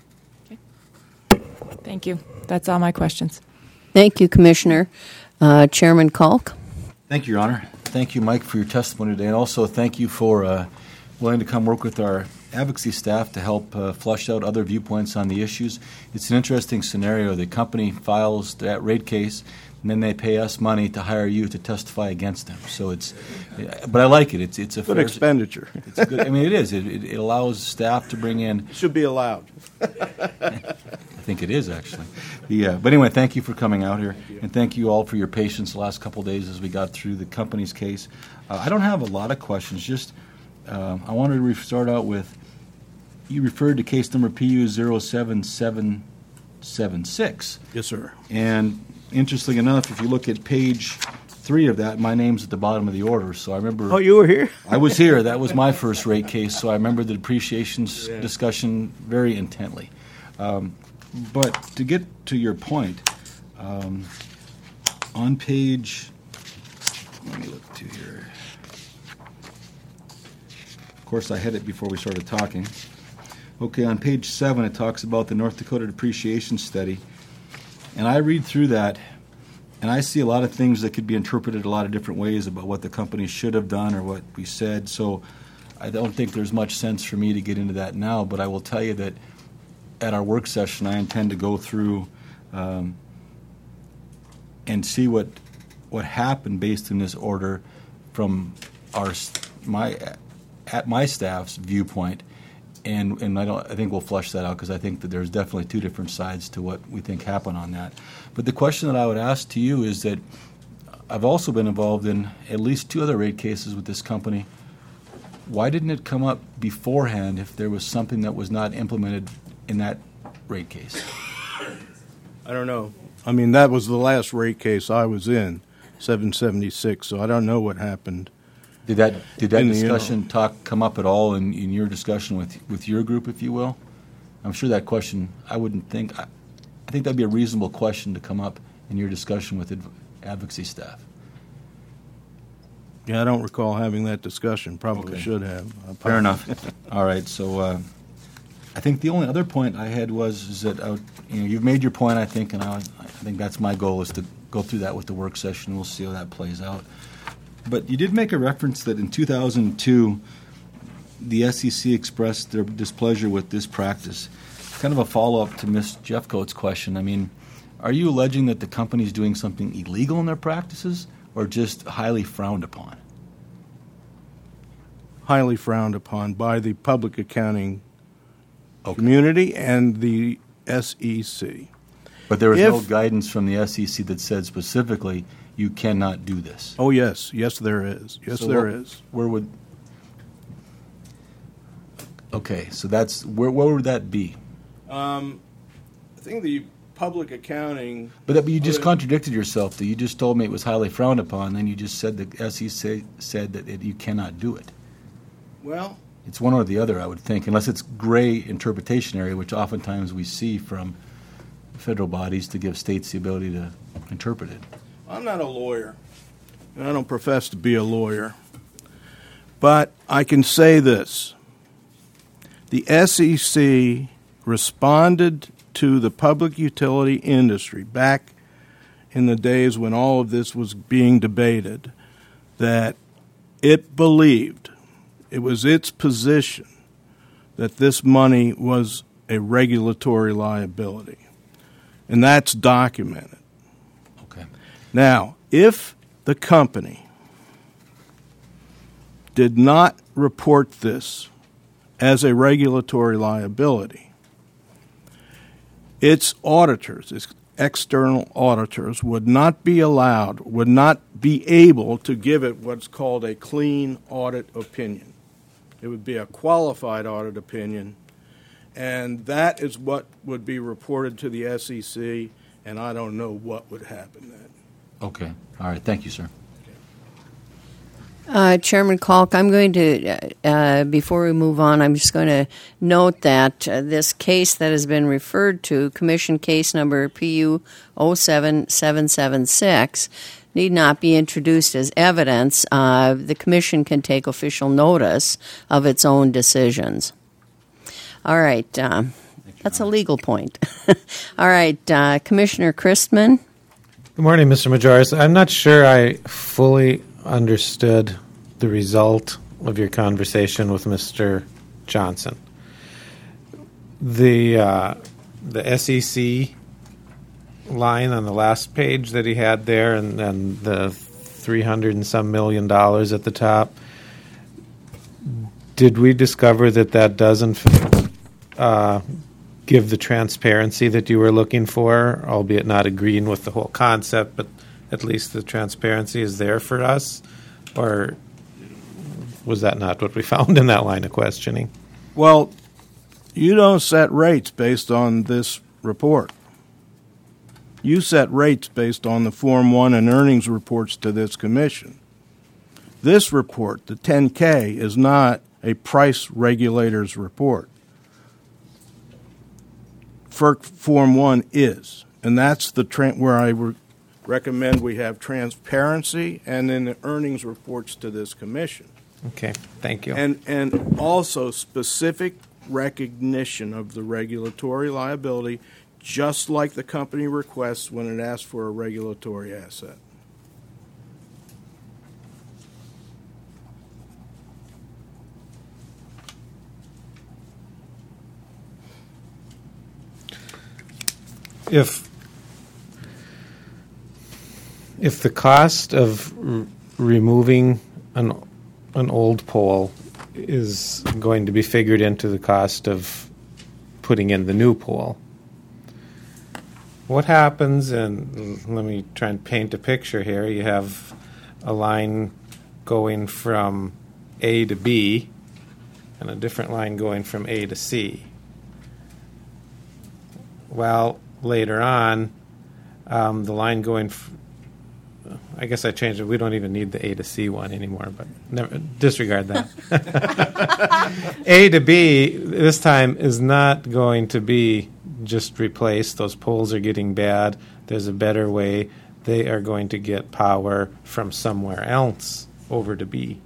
Thank you. That's all my questions. Thank you, Commissioner. Uh, Chairman Kalk. Thank you, Your Honor. Thank you, Mike, for your testimony today, and also thank you for uh, willing to come work with our advocacy staff to help uh, flush out other viewpoints on the issues. It's an interesting scenario. The company files that rate case, and then they pay us money to hire you to testify against them. So it's, but I like it. It's it's a Good fair, expenditure. It's a good, I mean, it is. It, it, it allows staff to bring in. Should be allowed. I think it is, actually. Yeah. But anyway, thank you for coming out here, Thank you. and thank you all for your patience the last couple of days as we got through the company's case. Uh, I don't have a lot of questions. Just um, I wanted to re- start out with, you referred to case number P U zero seven seven seven six. Yes, sir. And interestingly enough, if you look at page three of that, my name's at the bottom of the order. So I remember. Oh, you were here? I was here. That was my first rate case, so I remember the depreciation s- Yeah. discussion very intently. Um, but to get to your point, um, on page, let me look to here. Of course, I had it before we started talking. Okay, on page seven, it talks about the North Dakota depreciation study. And I read through that, and I see a lot of things that could be interpreted a lot of different ways about what the company should have done or what we said. So I don't think there's much sense for me to get into that now, but I will tell you that at our work session, I intend to go through um, and see what what happened based on this order from our s- my at my staff's viewpoint. And and I don't. I think we'll flush that out because I think that there's definitely two different sides to what we think happened on that. But the question that I would ask to you is that I've also been involved in at least two other rate cases with this company. Why didn't it come up beforehand if there was something that was not implemented in that rate case? I don't know. I mean, that was the last rate case I was in, seven seventy-six, so I don't know what happened. Did that did that In the discussion interim. talk come up at all in, in your discussion with with your group, if you will? I'm sure that question. I wouldn't think. I, I think that'd be a reasonable question to come up in your discussion with adv- advocacy staff. Yeah, I don't recall having that discussion. Probably Okay. should have. I Fair apologize. enough. All right. So uh, I think the only other point I had was is that I would, you know, you've made your point, I think, and I, I think that's my goal is to go through that with the work session. We'll see how that plays out. But you did make a reference that in two thousand two, the S E C expressed their displeasure with this practice. Kind of a follow-up to Miz Jeffcoat's question. I mean, are you alleging that the company is doing something illegal in their practices or just highly frowned upon? Highly frowned upon by the public accounting Okay. community and the S E C. But there was no If- guidance from the S E C that said specifically you cannot do this. Oh, yes. Yes, there is. Yes, So there what- is. Where would? Okay, so that's where. Where would that be? Um, I think the public accounting. But that, but you just Okay. contradicted yourself. Though you just told me it was highly frowned upon. Then you just said the S E C said that it, you cannot do it. Well, It's one or the other, I would think, unless it's gray interpretation area, which oftentimes we see from federal bodies to give states the ability to interpret it. I'm not a lawyer, and I don't profess to be a lawyer. But I can say this. The S E C responded to the public utility industry back in the days when all of this was being debated that it believed, it was its position, that this money was a regulatory liability. And that's documented. Okay. Now, if the company did not report this as a regulatory liability, its auditors, its external auditors, would not be allowed, would not be able to give it what's called a clean audit opinion. It would be a qualified audit opinion, and that is what would be reported to the S E C, and I don't know what would happen then. Okay. All right. Thank you, sir. Uh, Chairman Kalk, I'm going to, uh, before we move on, I'm just going to note that uh, this case that has been referred to, Commission Case Number P U zero seven seven seven six, need not be introduced as evidence. Uh, the Commission can take official notice of its own decisions. All right. Uh, that's a legal point. All right. Uh, Commissioner Christman. Good morning, Mister Majoris. I'm not sure I fully understood the result of your conversation with Mister Johnson. The uh, the S E C line on the last page that he had there, and, and the three hundred and some million dollars at the top. Did we discover that that doesn't uh, give the transparency that you were looking for, albeit not agreeing with the whole concept, but at least the transparency is there for us? Or was that not what we found in that line of questioning? Well, you don't set rates based on this report. You set rates based on the Form one and earnings reports to this commission. This report, the ten K, is not a price regulator's report. F E R C Form one is, and that's the tra- where I re- recommend we have transparency and then the earnings reports to this commission. Okay, thank you. And and also specific recognition of the regulatory liability, just like the company requests when it asks for a regulatory asset. If if the cost of r- removing an an old pole is going to be figured into the cost of putting in the new pole, what happens, and let me try and paint a picture here. You have a line going from A to B and a different line going from A to C. Well, later on, um, the line going f- I guess I changed it. We don't even need the A to C one anymore, but never, disregard that. A to B this time is not going to be just replaced. Those poles are getting bad. There's a better way. They are going to get power from somewhere else over to B.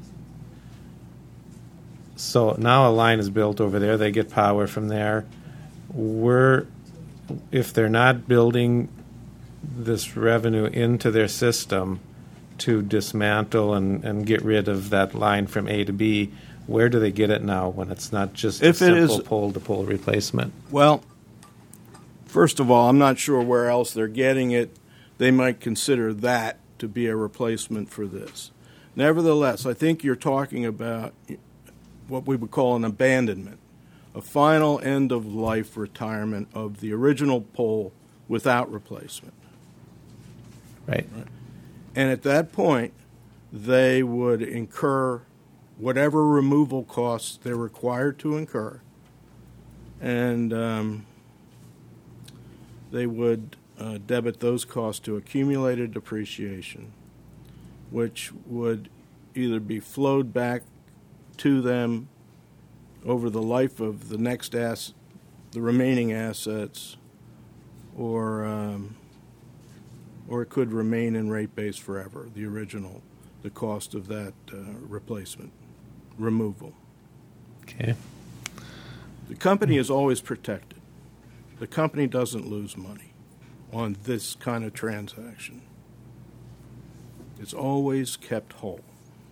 So now a line is built over there. They get power from there. We're, if they're not building this revenue into their system to dismantle and, and get rid of that line from A to B, where do they get it now when it's not just If a it simple is- pole-to-pole replacement? Well, first of all, I'm not sure where else they're getting it. They might consider that to be a replacement for this. Nevertheless, I think you're talking about what we would call an abandonment, a final end-of-life retirement of the original pole without replacement. Right. And at that point, they would incur whatever removal costs they're required to incur, and um, they would uh, debit those costs to accumulated depreciation, which would either be flowed back to them over the life of the next ass, the remaining assets, or um, or it could remain in rate base forever, the original, the cost of that uh, replacement, removal. Okay. The company is always protected. The company doesn't lose money on this kind of transaction. It's always kept whole.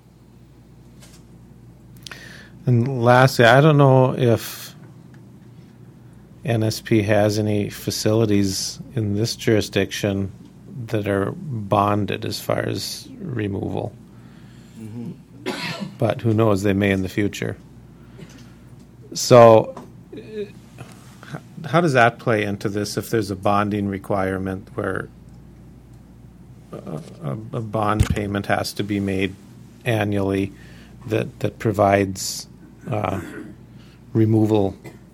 And lastly, I don't know if N S P has any facilities in this jurisdiction that are bonded as far as removal. Mm-hmm. But who knows, they may in the future. So uh, how does that play into this if there's a bonding requirement where a, a, a bond payment has to be made annually that, that provides uh, removal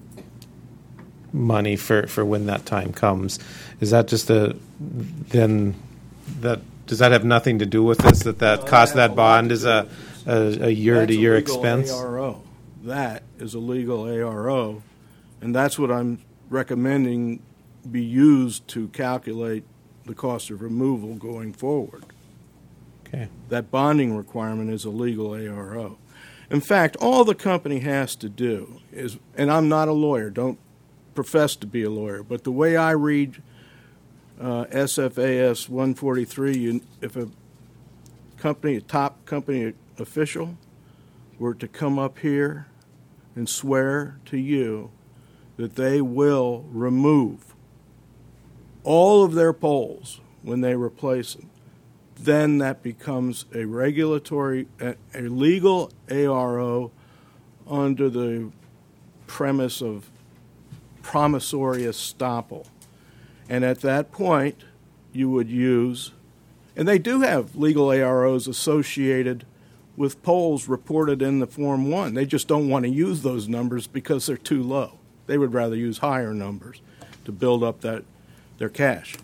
money for, for when that time comes? Is that just a then that does that have nothing to do with this? That that cost of that bond is a a, a year-to-year That's a legal expense? A R O. That is a legal A R O, and that's what I'm recommending be used to calculate the cost of removal going forward. Okay. That bonding requirement is a legal A R O. In fact, all the company has to do is, and I'm not a lawyer, don't profess to be a lawyer, but the way I read uh, S F A S one forty-three, you, if a company, a top company official were to come up here and swear to you that they will remove all of their poles when they replace them, then that becomes a regulatory, a, a legal A R O under the premise of promissory estoppel. And at that point, you would use, and they do have legal A R Os associated with poles reported in the Form one. They just don't want to use those numbers because they're too low. They would rather use higher numbers to build up that their cash.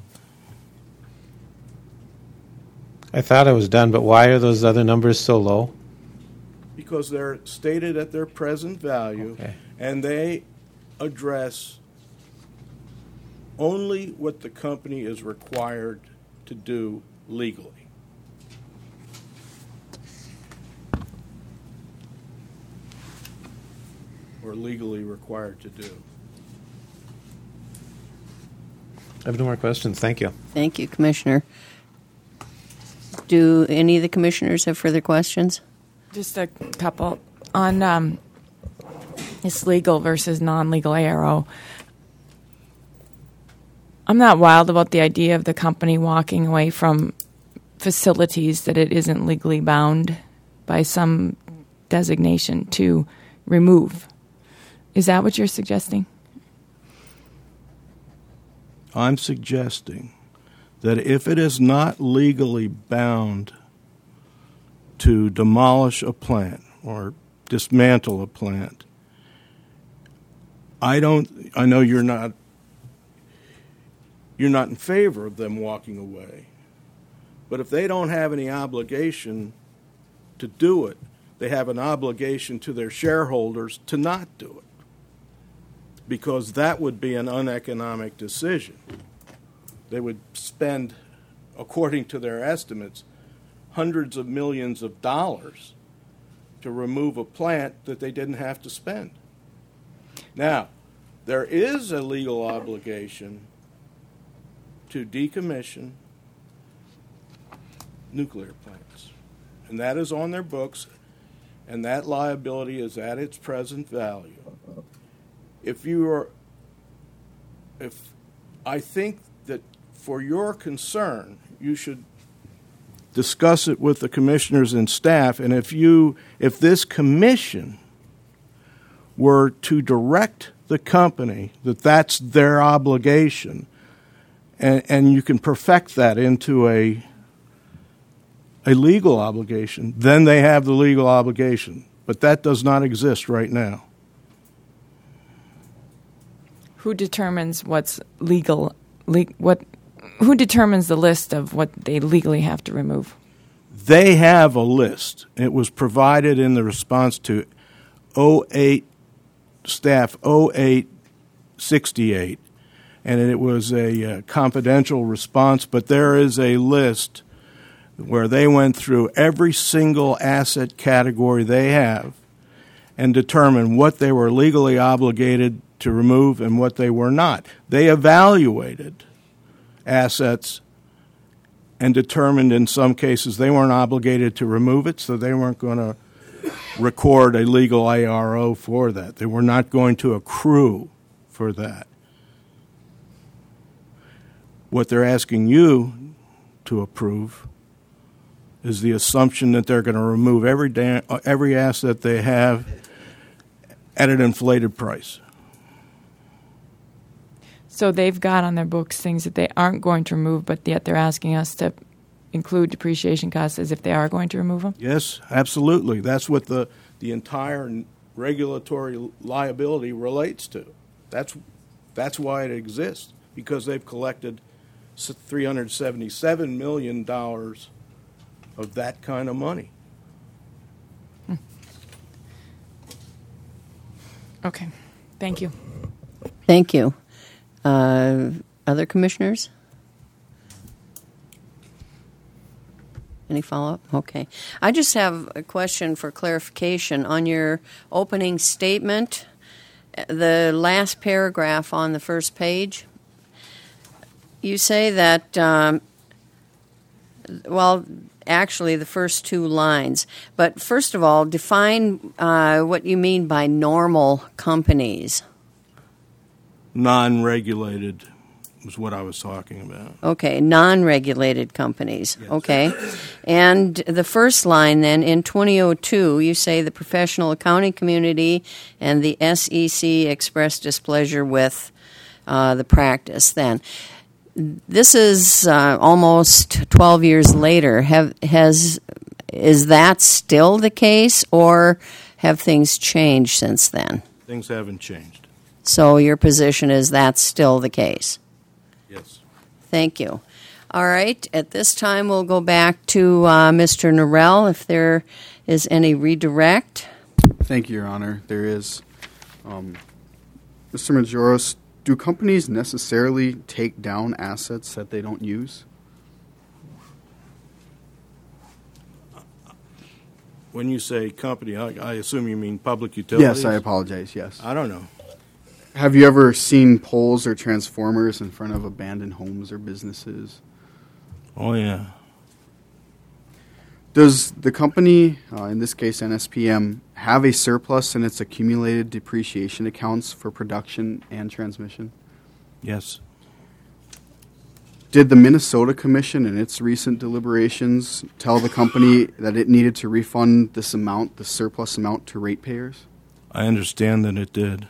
I thought it was done, but why are those other numbers so low? Because they're stated at their present value, Okay. and they address only what the company is required to do legally. Or legally required to do. I have no more questions. Thank you. Thank you, Commissioner. Do any of the commissioners have further questions? Just a couple. On um, this legal versus non-legal A R O, I'm not wild about the idea of the company walking away from facilities that it isn't legally bound by some designation to remove. Is that what you're suggesting? I'm suggesting that if it is not legally bound to demolish a plant or dismantle a plant, I don't, I know you're not, you're not in favor of them walking away, but if they don't have any obligation to do it, they have an obligation to their shareholders to not do it, because that would be an uneconomic decision. They would spend, according to their estimates, hundreds of millions of dollars to remove a plant that they didn't have to spend. Now, there is a legal obligation to decommission nuclear plants, and that is on their books, and that liability is at its present value. If you are, if I think that for your concern, you should discuss it with the commissioners and staff, and if you, if this commission were to direct the company that that's their obligation, and, and you can perfect that into a a legal obligation, then they have the legal obligation. But that does not exist right now. Who determines what's legal? Le- what? Who determines the list of what they legally have to remove? They have a list. It was provided in the response to oh eight staff oh eight sixty-eight, and it was a uh, confidential response, but there is a list where they went through every single asset category they have and determined what they were legally obligated to remove and what they were not. They evaluated assets and determined in some cases they weren't obligated to remove it, so they weren't going to record a legal A R O for that. They were not going to accrue for that. What they're asking you to approve is the assumption that they're going to remove every da- every asset they have at an inflated price. So they've got on their books things that they aren't going to remove, but yet they're asking us to include depreciation costs as if they are going to remove them? Yes, absolutely. That's what the, the entire regulatory liability relates to. That's, that's why it exists, because they've collected three hundred seventy-seven million dollars of that kind of money. Okay. Thank you. Thank you. Uh, other commissioners? Any follow-up? Okay. I just have a question for clarification. On your opening statement, the last paragraph on the first page, you say that, um, well, actually the first two lines. But first of all, define uh, what you mean by normal companies. Non-regulated was what I was talking about. Okay, non-regulated companies. Yes. Okay. And the first line then, in twenty oh two, you say the professional accounting community and the S E C expressed displeasure with uh, the practice then. This is uh, almost twelve years later. Have has is that still the case, or have things changed since then? Things haven't changed. So your position is that's still the case? Yes. Thank you. All right. At this time, we'll go back to uh, Mister Norrell, if there is any redirect. Thank you, Your Honor. There is. Um, Mister Majoros, do companies necessarily take down assets that they don't use? When you say company, I, I assume you mean public utilities? Yes, I apologize, yes. I don't know. Have you ever seen poles or transformers in front of abandoned homes or businesses? Oh, yeah. Does the company, uh, in this case N S P M, have a surplus in its accumulated depreciation accounts for production and transmission? Yes. Did the Minnesota Commission in its recent deliberations tell the company that it needed to refund this amount, the surplus amount, to ratepayers? I understand that it did.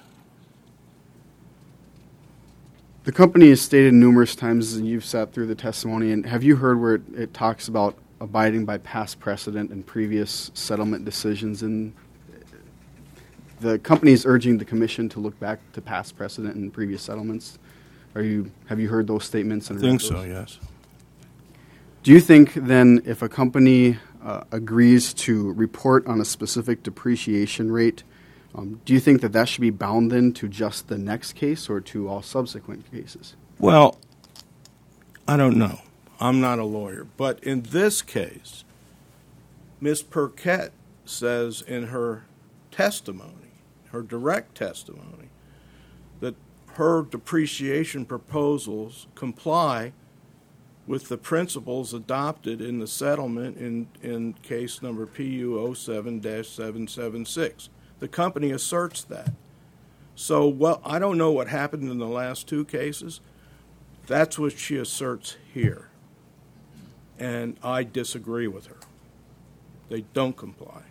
The company has stated numerous times, and you've sat through the testimony, and have you heard where it, it talks about abiding by past precedent and previous settlement decisions? And the company is urging the commission to look back to past precedent and previous settlements. Are you have you heard those statements? I And think read so, those? yes. Do you think then if a company uh, agrees to report on a specific depreciation rate, um, do you think that that should be bound then to just the next case or to all subsequent cases? Well, I don't know. I'm not a lawyer. But in this case, Miz Perquette says in her testimony, her direct testimony, that her depreciation proposals comply with the principles adopted in the settlement in, in case number P U zero seven dash seven seven six. The company asserts that. So, well, I don't know what happened in the last two cases. That's what she asserts here. And I disagree with her. They don't comply.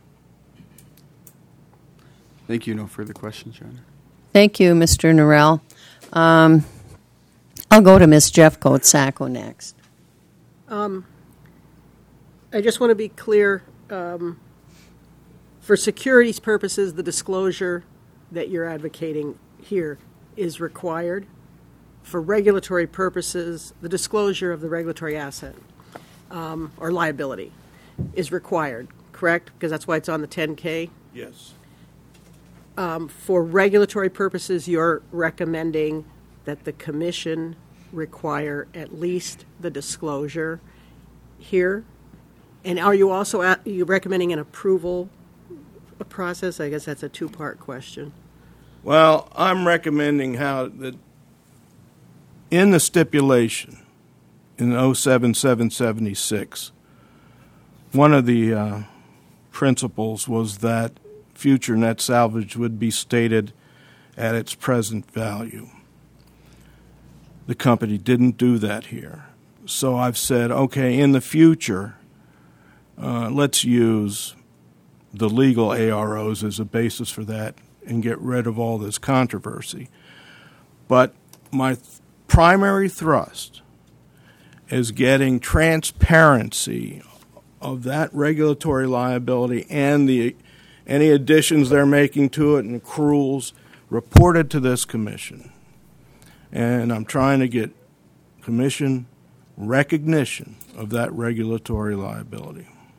Thank you. No further questions, Your Honor. Thank you, Mister Norrell. Um, I'll go to Miz Jeffcoat Sacco next. Um, I just want to be clear. Um, for securities purposes, the disclosure that you're advocating here is required. For regulatory purposes, the disclosure of the regulatory asset um, or liability is required, correct? Because that's why it's on the ten K? Yes. Um, for regulatory purposes, you're recommending that the commission require at least the disclosure here? And are you also at, are you recommending an approval process? I guess that's a two-part question. Well, I'm recommending how that in the stipulation in oh seven seven seventy-six, one of the uh, principles was that future net salvage would be stated at its present value. The company didn't do that here. So I've said, okay, in the future, uh, let's use the legal A R Os as a basis for that and get rid of all this controversy. But my th- primary thrust is getting transparency of that regulatory liability and the any additions they're making to it and accruals reported to this commission. And I'm trying to get commission recognition of that regulatory liability.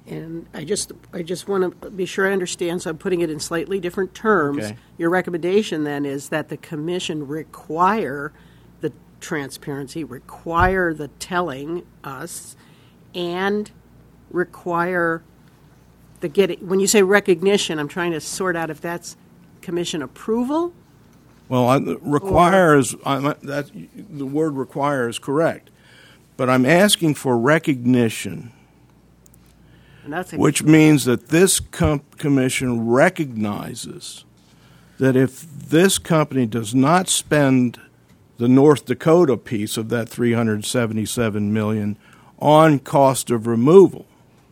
And I just, I just want to be sure I understand, so I'm putting it in slightly different terms. Okay. Your recommendation then is that the commission require the transparency, require the telling us, and require the getting, when you say recognition, I'm trying to sort out if that's commission approval? Well, I, requires, I'm, that, the word require is correct. But I'm asking for recognition, And that's a, which means that this com- commission recognizes that if this company does not spend the North Dakota piece of that three hundred seventy-seven million dollars on cost of removal,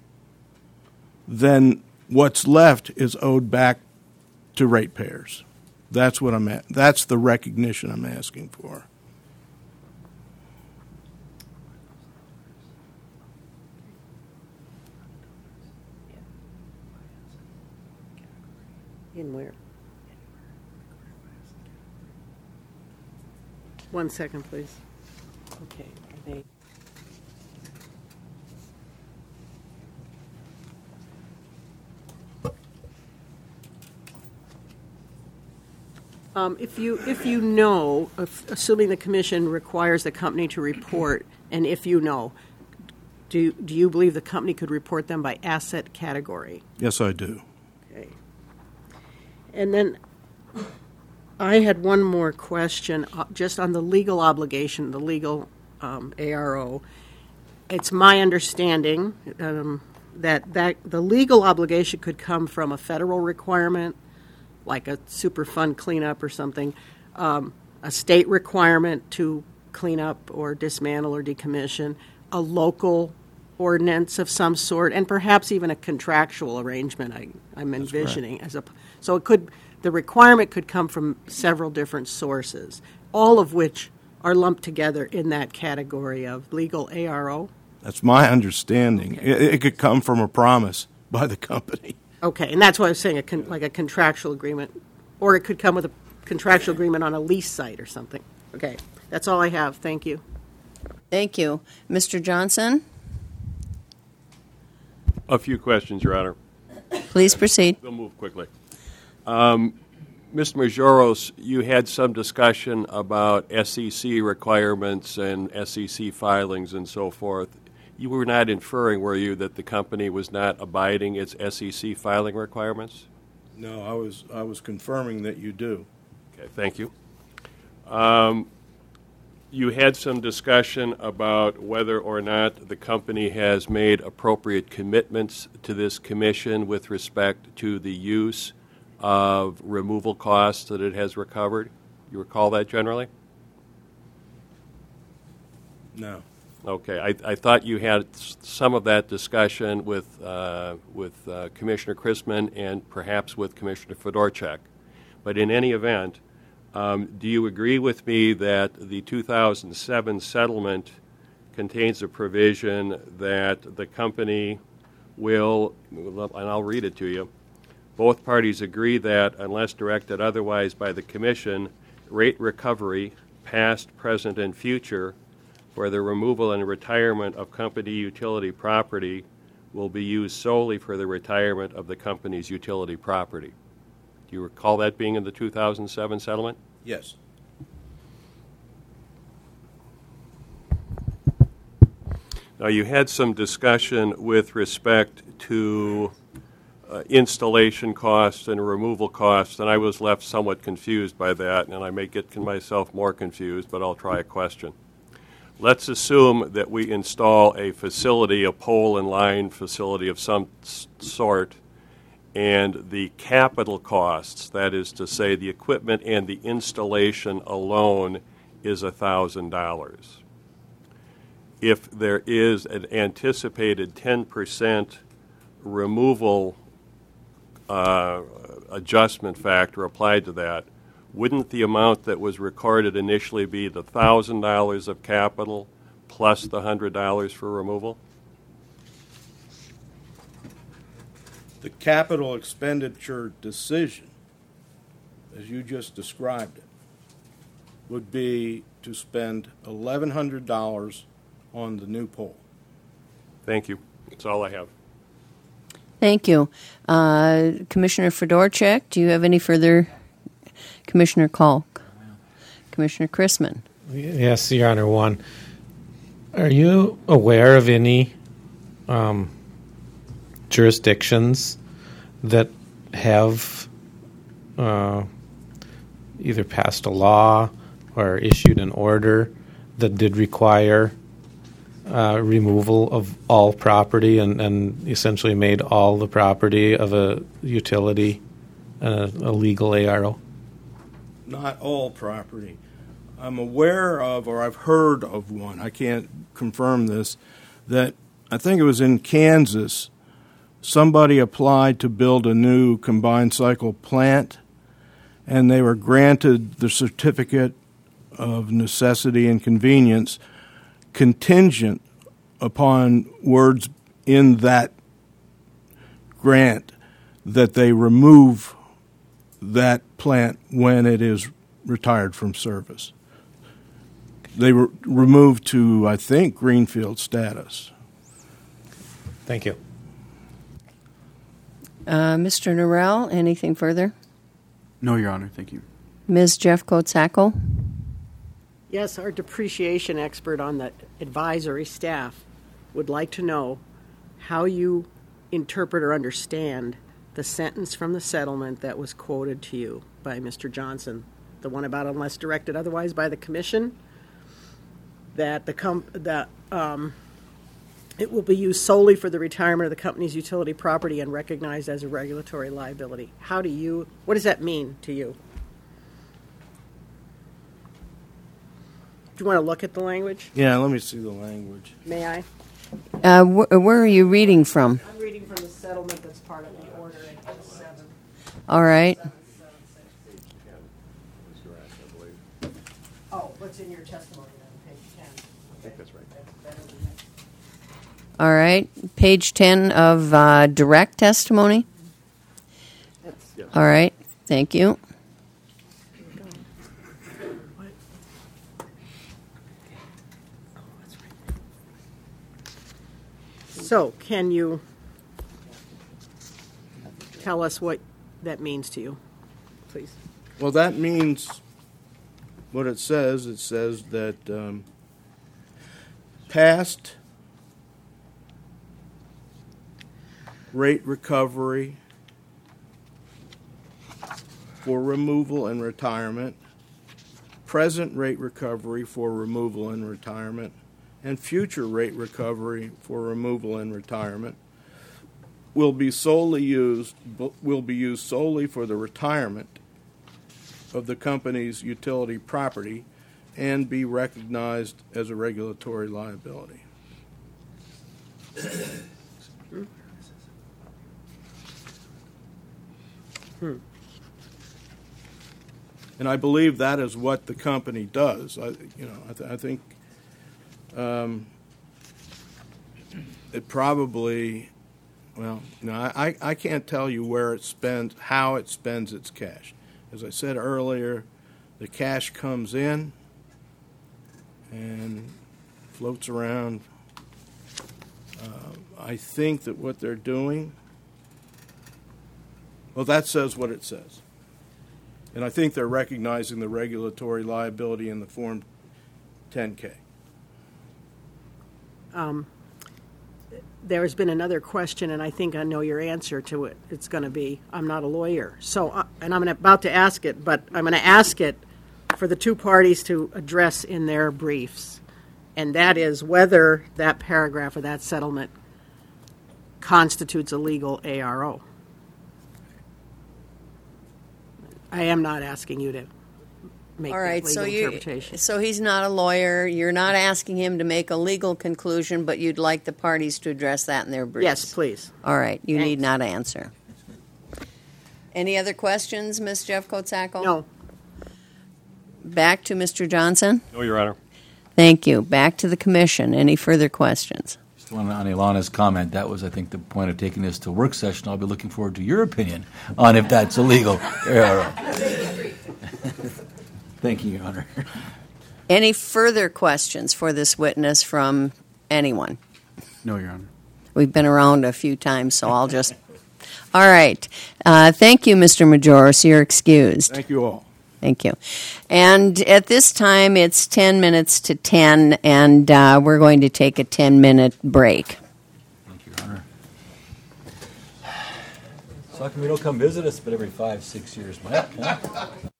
then what's left is owed back to ratepayers. That's what I'm at. That's the recognition I'm asking for. in where? One second, please. Okay, are they? Um, if you, if you know, if, assuming the commission requires the company to report, and if you know, do, do you believe the company could report them by asset category? Yes, I do. Okay. And then I had one more question, uh, just on the legal obligation, the legal um, A R O. It's my understanding um, that, that the legal obligation could come from a federal requirement, like a Superfund cleanup or something, um, a state requirement to clean up or dismantle or decommission, a local ordinance of some sort, and perhaps even a contractual arrangement I, I'm envisioning. As a, so it could, the requirement could come from several different sources, all of which are lumped together in that category of legal A R O. That's my understanding. Okay. It, it could come from a promise by the company. Okay, and that's why I was saying a con, like a contractual agreement, or it could come with a contractual agreement on a lease site or something. Okay, that's all I have. Thank you. Thank you. Mister Johnson, A few questions, Your Honor. please proceed. We'll move quickly. Um, Mister Majoros, you had some discussion about S E C requirements and S E C filings and so forth. You were not inferring, were you, that the company was not abiding its S E C filing requirements? No, I was I was confirming that you do. Okay, thank you. Um, you had some discussion about whether or not the company has made appropriate commitments to this commission with respect to the use of removal costs that it has recovered. You recall that generally? No. Okay, I, I thought you had s- some of that discussion with uh, with uh, Commissioner Chrisman and perhaps with Commissioner Fedorchak. But in any event, um, do you agree with me that the two thousand seven settlement contains a provision that the company will, and I'll read it to you, both parties agree that unless directed otherwise by the Commission, rate recovery, past, present, and future, where the removal and retirement of company utility property will be used solely for the retirement of the company's utility property. Do you recall that being in the two thousand seven settlement? Yes. Now, you had some discussion with respect to uh, installation costs and removal costs, and I was left somewhat confused by that, and I may get myself more confused, but I'll try a question. Let's assume that we install a facility, a pole and line facility of some s- sort, and the capital costs, that is to say the equipment and the installation alone, is one thousand dollars. If there is an anticipated ten percent removal uh, adjustment factor applied to that, wouldn't the amount that was recorded initially be the one thousand dollars of capital plus the one hundred dollars for removal? The capital expenditure decision, as you just described it, would be to spend eleven hundred dollars on the new pole. Thank you. That's all I have. Thank you. Uh, Commissioner Fedorchak, do you have any further? Commissioner Kalk? Commissioner Chrisman? Yes, Your Honor. One, are you aware of any um, jurisdictions that have uh, either passed a law or issued an order that did require uh, removal of all property and, and essentially made all the property of a utility a, a legal A R O? Not all property. I'm aware of, or I've heard of one, I can't confirm this, that I think it was in Kansas, somebody applied to build a new combined cycle plant, and they were granted the certificate of necessity and convenience contingent upon words in that grant that they remove that plant when it is retired from service. They were removed to, I think, greenfield status. Thank you. Uh, Mister Norrell, anything further? No, Your Honor. Thank you. Miz Jeff Kotsako? Yes, our depreciation expert on the advisory staff would like to know how you interpret or understand the sentence from the settlement that was quoted to you by Mister Johnson, the one about unless directed otherwise by the commission, that the com- that um, it will be used solely for the retirement of the company's utility property and recognized as a regulatory liability. How do you, what does that mean to you? Do you want to look at the language? Yeah, let me see the language. May I? Uh, wh- where are you reading from? I'm reading from the settlement that's part of the order in page seven. All right. Oh, what's in your testimony then, page ten? I think that's right. All right. Page ten of uh, direct testimony. All right. Thank you. So, can you tell us what that means to you, please? Well, that means what it says. It says that um, past rate recovery for removal and retirement, present rate recovery for removal and retirement, and future rate recovery for removal and retirement will be solely used will be used solely for the retirement of the company's utility property and be recognized as a regulatory liability. Hmm. And I believe that is what the company does. I, you know, I, th- I think um, it probably, well, you know, I, I can't tell you where it spends, how it spends its cash. As I said earlier, the cash comes in and floats around. Uh, I think that what they're doing, well, that says what it says. And I think they're recognizing the regulatory liability in the Form ten K. Um, there's been another question, and I think I know your answer to it. It's going to be, I'm not a lawyer. So, uh, and I'm about to ask it, but I'm going to ask it for the two parties to address in their briefs. And that is whether that paragraph of that settlement constitutes a legal A R O. I am not asking you to make All right. that legal So you, interpretation. so he's not a lawyer. You're not asking him to make a legal conclusion, but you'd like the parties to address that in their briefs. Yes, please. All right. You Thanks. need not answer. Any other questions, Miz Jeff Kotsako? No. Back to Mister Johnson. No, Your Honor. Thank you. Back to the commission. Any further questions? Just one on Ilana's comment. That was, I think, the point of taking this to work session. I'll be looking forward to your opinion on if that's illegal. Thank you, Your Honor. Any further questions for this witness from anyone? No, Your Honor. We've been around a few times, so I'll just All right. Uh, thank you, Mister Majoris. You're excused. Thank you all. Thank you. And at this time, it's ten minutes to ten, and uh, we're going to take a ten-minute break. Thank you, Hunter. So how come you don't come visit us but every five, six years, Mike? Huh?